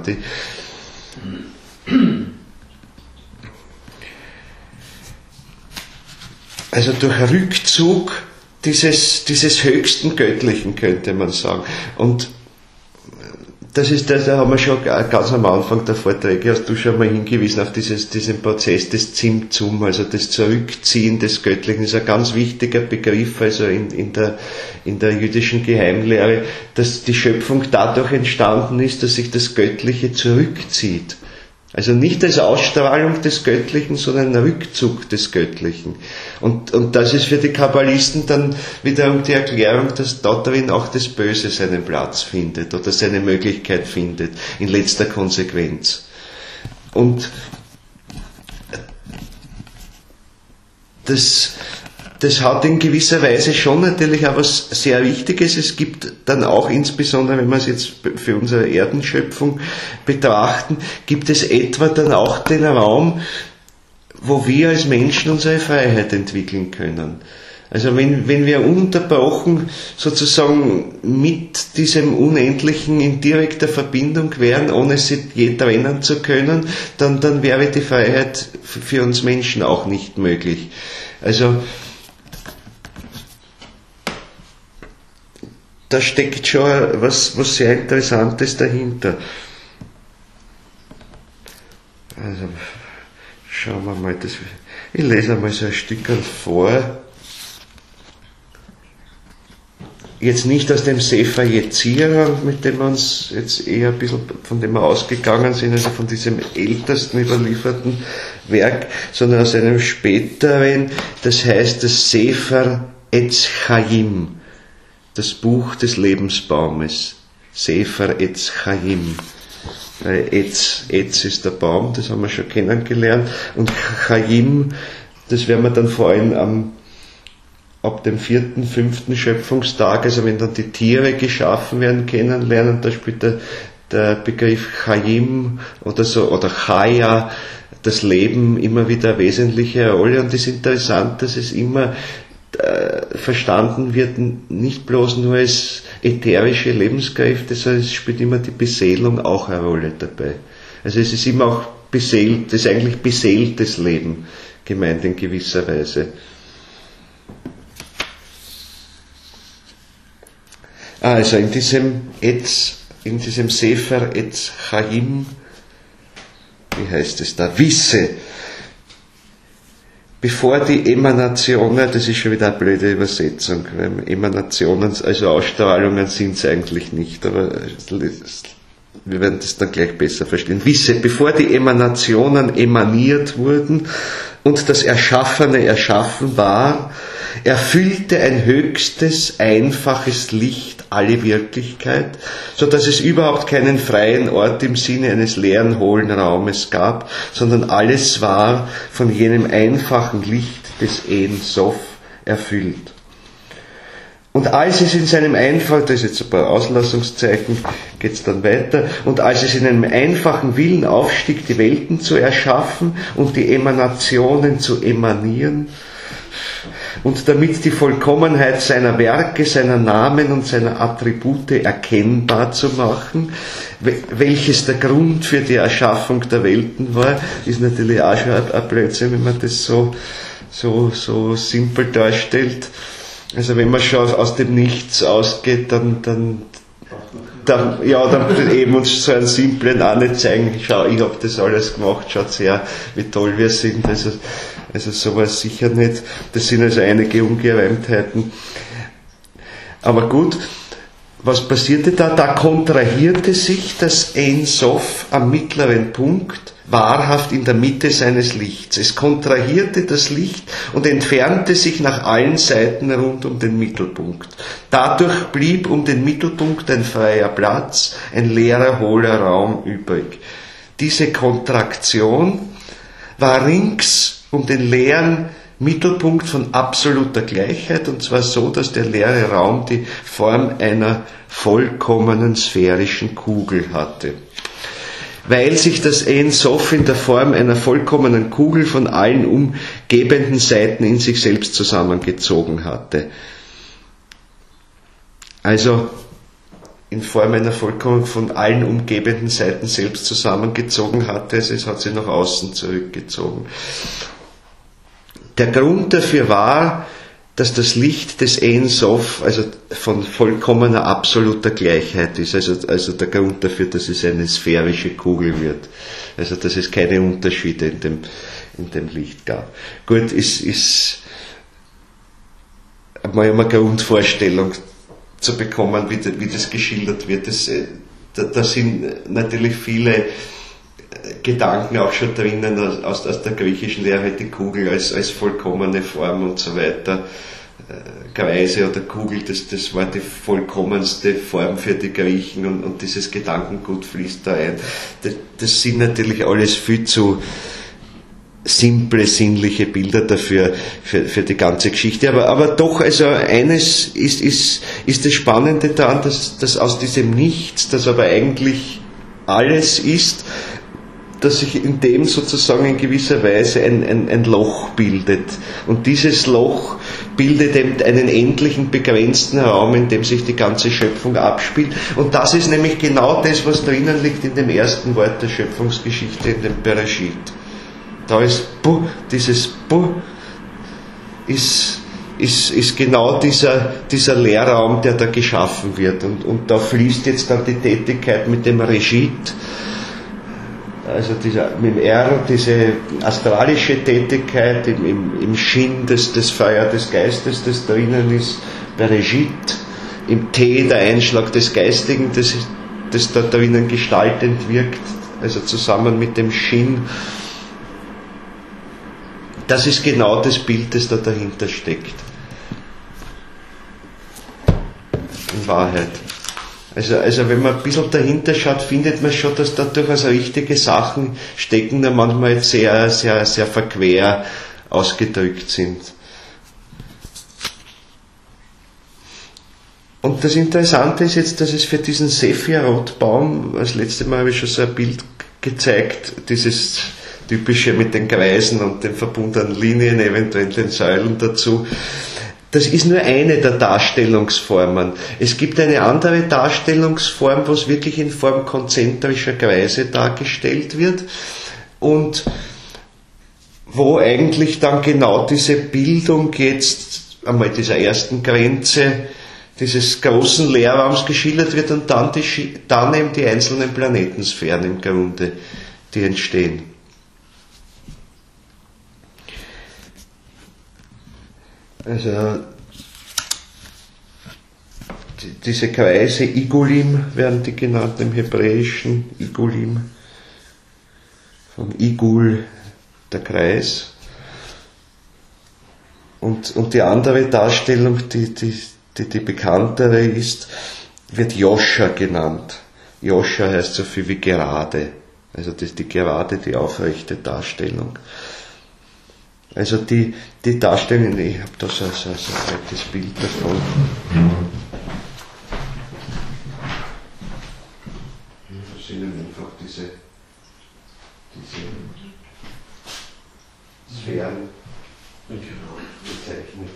Also durch Rückzug dieses höchsten Göttlichen, könnte man sagen. Und das ist das, da haben wir schon ganz am Anfang der Vorträge, hast du schon mal hingewiesen auf diesen Prozess des Zimtzum, also das Zurückziehen des Göttlichen, das ist ein ganz wichtiger Begriff, also in der jüdischen Geheimlehre, dass die Schöpfung dadurch entstanden ist, dass sich das Göttliche zurückzieht. Also nicht als Ausstrahlung des Göttlichen, sondern ein Rückzug des Göttlichen. Und das ist für die Kabbalisten dann wiederum die Erklärung, dass dort darin auch das Böse seinen Platz findet oder seine Möglichkeit findet, in letzter Konsequenz. Und das hat in gewisser Weise schon natürlich auch was sehr Wichtiges. Es gibt dann auch, insbesondere wenn wir es jetzt für unsere Erdenschöpfung betrachten, gibt es etwa dann auch den Raum, wo wir als Menschen unsere Freiheit entwickeln können. Also wenn wir ununterbrochen sozusagen mit diesem Unendlichen in direkter Verbindung wären, ohne sie je trennen zu können, dann wäre die Freiheit für uns Menschen auch nicht möglich. Also da steckt schon was sehr Interessantes dahinter. Also schauen wir mal, ich lese einmal so ein Stück vor. Jetzt nicht aus dem Sefer Yetzirah, mit dem wir uns jetzt eher ein bisschen, von dem wir ausgegangen sind, also von diesem ältesten überlieferten Werk, sondern aus einem späteren, das heißt das Sefer Etz Chaim. Das Buch des Lebensbaumes, Sefer Etz Chaim. Etz ist der Baum, das haben wir schon kennengelernt, und Chaim, das werden wir dann vor allem ab dem 4., 5. Schöpfungstag, also wenn dann die Tiere geschaffen werden, kennenlernen. Da spielt der der Begriff Chaim oder so, oder Chaya, das Leben, immer wieder eine wesentliche Rolle. Und es ist interessant, dass es immer verstanden wird, nicht bloß nur als ätherische Lebenskräfte, sondern es spielt immer die Beseelung auch eine Rolle dabei. Also es ist immer auch beseelt, das ist eigentlich beseeltes Leben gemeint in gewisser Weise. Also in diesem Sefer Etz Chaim, wie heißt es da, wisse, bevor die Emanationen, das ist schon wieder eine blöde Übersetzung, weil Emanationen, also Ausstrahlungen sind es eigentlich nicht, aber wir werden das dann gleich besser verstehen. Wisse, bevor die Emanationen emaniert wurden und das Erschaffene erschaffen war, erfüllte ein höchstes, einfaches Licht alle Wirklichkeit, so dass es überhaupt keinen freien Ort im Sinne eines leeren, hohlen Raumes gab, sondern alles war von jenem einfachen Licht des Ein Sof erfüllt. Und als es in seinem einfachen, das ist jetzt ein paar Auslassungszeichen, geht's dann weiter, und als es in einem einfachen Willen aufstieg, die Welten zu erschaffen und die Emanationen zu emanieren, und damit die Vollkommenheit seiner Werke, seiner Namen und seiner Attribute erkennbar zu machen, welches der Grund für die Erschaffung der Welten war, ist natürlich auch schon ein Blödsinn, wenn man das so simpel darstellt. Also wenn man schon aus dem Nichts ausgeht, dann eben uns so einen simplen auch nicht zeigen, schau, ich habe das alles gemacht, schaut her, wie toll wir sind, also sowas sicher nicht. Das sind also einige Ungereimtheiten. Aber gut, was passierte da? Da kontrahierte sich das Ein Sof am mittleren Punkt wahrhaft in der Mitte seines Lichts. Es kontrahierte das Licht und entfernte sich nach allen Seiten rund um den Mittelpunkt. Dadurch blieb um den Mittelpunkt ein freier Platz, ein leerer, hohler Raum übrig. Diese Kontraktion war rings um den leeren Mittelpunkt von absoluter Gleichheit, und zwar so, dass der leere Raum die Form einer vollkommenen sphärischen Kugel hatte. Weil sich das Ein Sof in der Form einer vollkommenen Kugel von allen umgebenden Seiten in sich selbst zusammengezogen hatte. Also in Form einer vollkommen von allen umgebenden Seiten selbst zusammengezogen hatte, also es hat sie nach außen zurückgezogen. Der Grund dafür war, dass das Licht des Ein Sof, also von vollkommener absoluter Gleichheit ist, also der Grund dafür, dass es eine sphärische Kugel wird, also dass es keine Unterschiede in dem Licht gab. Gut, ist mal eine Grundvorstellung zu bekommen, wie das geschildert wird. Da sind natürlich viele Gedanken auch schon drinnen aus der griechischen Lehre, die Kugel als vollkommene Form und so weiter. Kreise oder Kugel, das war die vollkommenste Form für die Griechen, und dieses Gedankengut fließt da ein. Das sind natürlich alles viel zu simple, sinnliche Bilder dafür, für die ganze Geschichte. Aber doch, also eines ist das Spannende daran, dass aus diesem Nichts, das aber eigentlich alles ist, dass sich in dem sozusagen in gewisser Weise ein Loch bildet. Und dieses Loch bildet eben einen endlichen, begrenzten Raum, in dem sich die ganze Schöpfung abspielt. Und das ist nämlich genau das, was drinnen liegt in dem ersten Wort der Schöpfungsgeschichte, in dem Bereshit. Da ist Bu, dieses Bu ist genau dieser Leerraum, der da geschaffen wird. Und da fließt jetzt dann die Tätigkeit mit dem Reshit, also mit dem R, diese astralische Tätigkeit im Shin des Feuer des Geistes, das drinnen ist, Bereshit, im T der Einschlag des Geistigen, das da drinnen gestaltend wirkt, also zusammen mit dem Shin. Das ist genau das Bild, das da dahinter steckt. In Wahrheit. Also wenn man ein bisschen dahinter schaut, findet man schon, dass da durchaus richtige Sachen stecken, die manchmal jetzt sehr, sehr, sehr verquer ausgedrückt sind. Und das Interessante ist jetzt, dass es für diesen Sephiroth-Baum, das letzte Mal habe ich schon so ein Bild gezeigt, dieses typische mit den Kreisen und den verbundenen Linien, eventuell den Säulen dazu. Das ist nur eine der Darstellungsformen. Es gibt eine andere Darstellungsform, wo es wirklich in Form konzentrischer Kreise dargestellt wird und wo eigentlich dann genau diese Bildung jetzt einmal dieser ersten Grenze dieses großen Leerraums geschildert wird und dann eben die einzelnen Planetensphären im Grunde, die entstehen. Also diese Kreise Igulim werden die genannt im Hebräischen, Igulim, vom Igul, der Kreis. Und die andere Darstellung, die bekanntere ist, wird Joscha genannt. Joscha heißt so viel wie gerade, also die gerade, die aufrechte Darstellung. Also die Darstellung, ich habe da so ein altes Bild davon. Das sind einfach diese Sphären bezeichnet.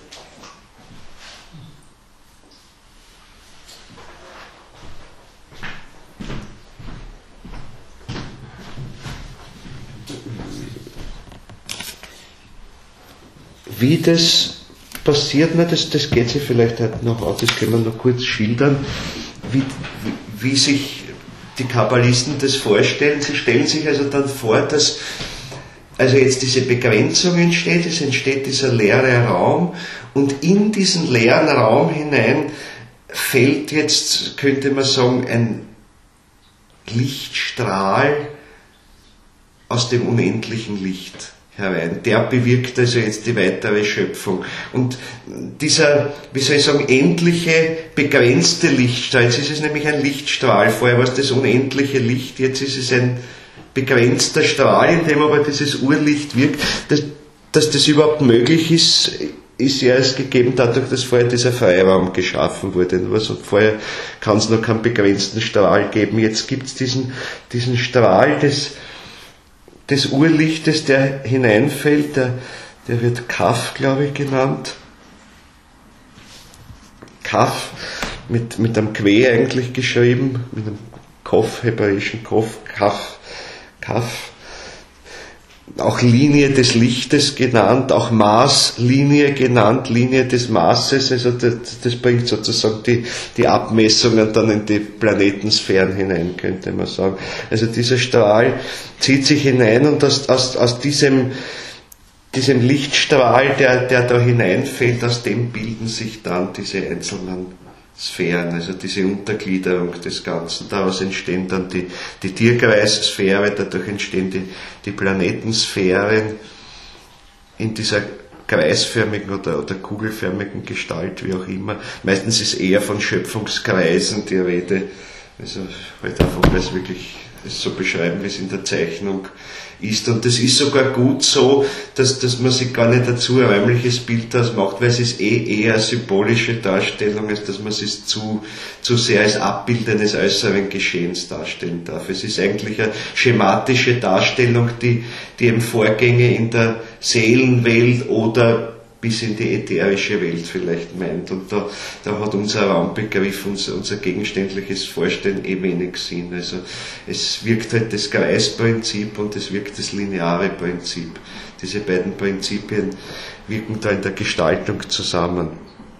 Wie das passiert, das geht sich vielleicht heute noch aus, das können wir noch kurz schildern, wie sich die Kabbalisten das vorstellen. Sie stellen sich also dann vor, dass also jetzt diese Begrenzung entsteht, es entsteht dieser leere Raum und in diesen leeren Raum hinein fällt jetzt, könnte man sagen, ein Lichtstrahl aus dem unendlichen Licht herein. Der bewirkt also jetzt die weitere Schöpfung. Und dieser, wie soll ich sagen, endliche, begrenzte Lichtstrahl, jetzt ist es nämlich ein Lichtstrahl, vorher war es das unendliche Licht, jetzt ist es ein begrenzter Strahl, in dem aber dieses Urlicht wirkt. Dass das überhaupt möglich ist ja erst gegeben dadurch, dass vorher dieser Freiraum geschaffen wurde. Also vorher kann es noch keinen begrenzten Strahl geben. Jetzt gibt es diesen Strahl des Urlichtes, der hineinfällt, der wird Kaf, glaube ich, genannt. Kaf, mit einem Que eigentlich geschrieben, mit einem Kof, hebräischen Kof, Kaf, auch Linie des Lichtes genannt, auch Maßlinie genannt, Linie des Maßes, also das bringt sozusagen die Abmessungen dann in die Planetensphären hinein, könnte man sagen. Also dieser Strahl zieht sich hinein und aus diesem Lichtstrahl, der da hineinfällt, aus dem bilden sich dann diese einzelnen Sphären, also diese Untergliederung des Ganzen. Daraus entstehen dann die Tierkreissphäre, dadurch entstehen die Planetensphären in dieser kreisförmigen oder kugelförmigen Gestalt, wie auch immer. Meistens ist eher von Schöpfungskreisen die Rede, also halt einfach, weil es wirklich so beschreiben, wie es in der Zeichnung ist. Und das ist sogar gut so, dass man sich gar nicht dazu ein räumliches Bild daraus macht, weil es ist eher eine symbolische Darstellung, als dass man es zu sehr als Abbild eines äußeren Geschehens darstellen darf. Es ist eigentlich eine schematische Darstellung, die eben Vorgänge in der Seelenwelt oder bis in die ätherische Welt vielleicht meint. Und da hat unser Raumbegriff, unser gegenständliches Vorstellen wenig Sinn. Also es wirkt halt das Kreisprinzip und es wirkt das lineare Prinzip. Diese beiden Prinzipien wirken da in der Gestaltung zusammen.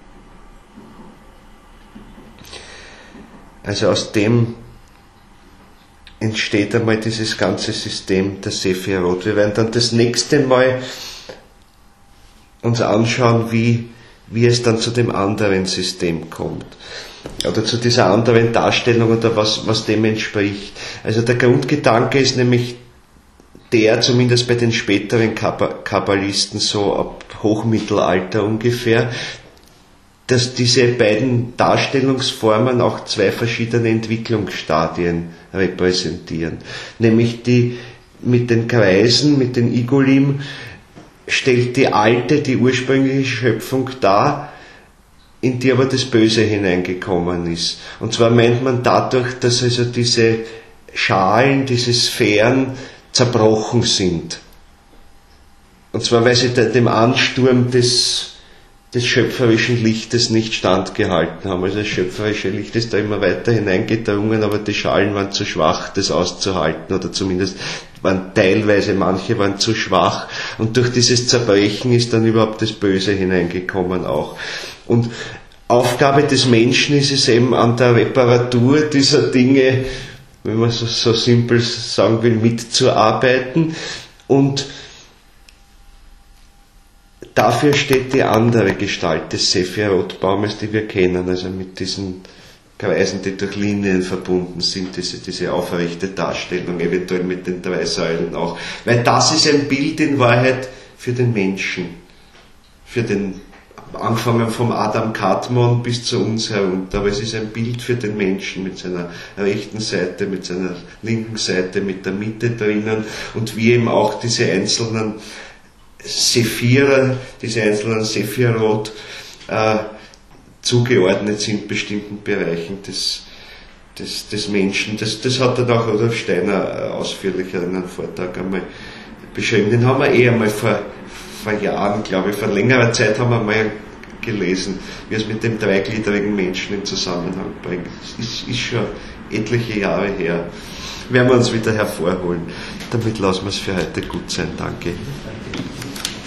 Also aus dem entsteht einmal dieses ganze System der Sephiroth. Wir werden dann das nächste Mal uns anschauen, wie es dann zu dem anderen System kommt. Oder zu dieser anderen Darstellung oder was dem entspricht. Also der Grundgedanke ist nämlich der, zumindest bei den späteren Kabbalisten, so ab Hochmittelalter ungefähr, dass diese beiden Darstellungsformen auch zwei verschiedene Entwicklungsstadien repräsentieren. Nämlich die mit den Kreisen, mit den Igulim, stellt die ursprüngliche Schöpfung dar, in die aber das Böse hineingekommen ist. Und zwar meint man dadurch, dass also diese Schalen, diese Sphären zerbrochen sind. Und zwar, weil sie dem Ansturm des schöpferischen Lichtes nicht standgehalten haben. Also das schöpferische Licht ist da immer weiter hineingedrungen, aber die Schalen waren zu schwach, das auszuhalten, oder zumindest waren teilweise, manche waren zu schwach, und durch dieses Zerbrechen ist dann überhaupt das Böse hineingekommen auch. Und Aufgabe des Menschen ist es eben, an der Reparatur dieser Dinge, wenn man so simpel sagen will, mitzuarbeiten, und dafür steht die andere Gestalt des Sephiroth-Baumes, die wir kennen, also mit diesen Kreisen, die durch Linien verbunden sind, diese aufrechte Darstellung, eventuell mit den 3 Säulen auch. Weil das ist ein Bild in Wahrheit für den Menschen, für den, angefangen vom Adam Kadmon bis zu uns herunter, aber es ist ein Bild für den Menschen mit seiner rechten Seite, mit seiner linken Seite, mit der Mitte drinnen, und wie eben auch diese einzelnen Sephira, diese einzelnen Sephiroth zugeordnet sind bestimmten Bereichen des Menschen. Das hat dann auch Rudolf Steiner ausführlicher in einem Vortrag einmal beschrieben. Den haben wir einmal vor Jahren, glaube ich, vor längerer Zeit haben wir mal gelesen, wie es mit dem dreigliedrigen Menschen in Zusammenhang bringt. Das ist schon etliche Jahre her. Werden wir uns wieder hervorholen. Damit lassen wir es für heute gut sein. Danke.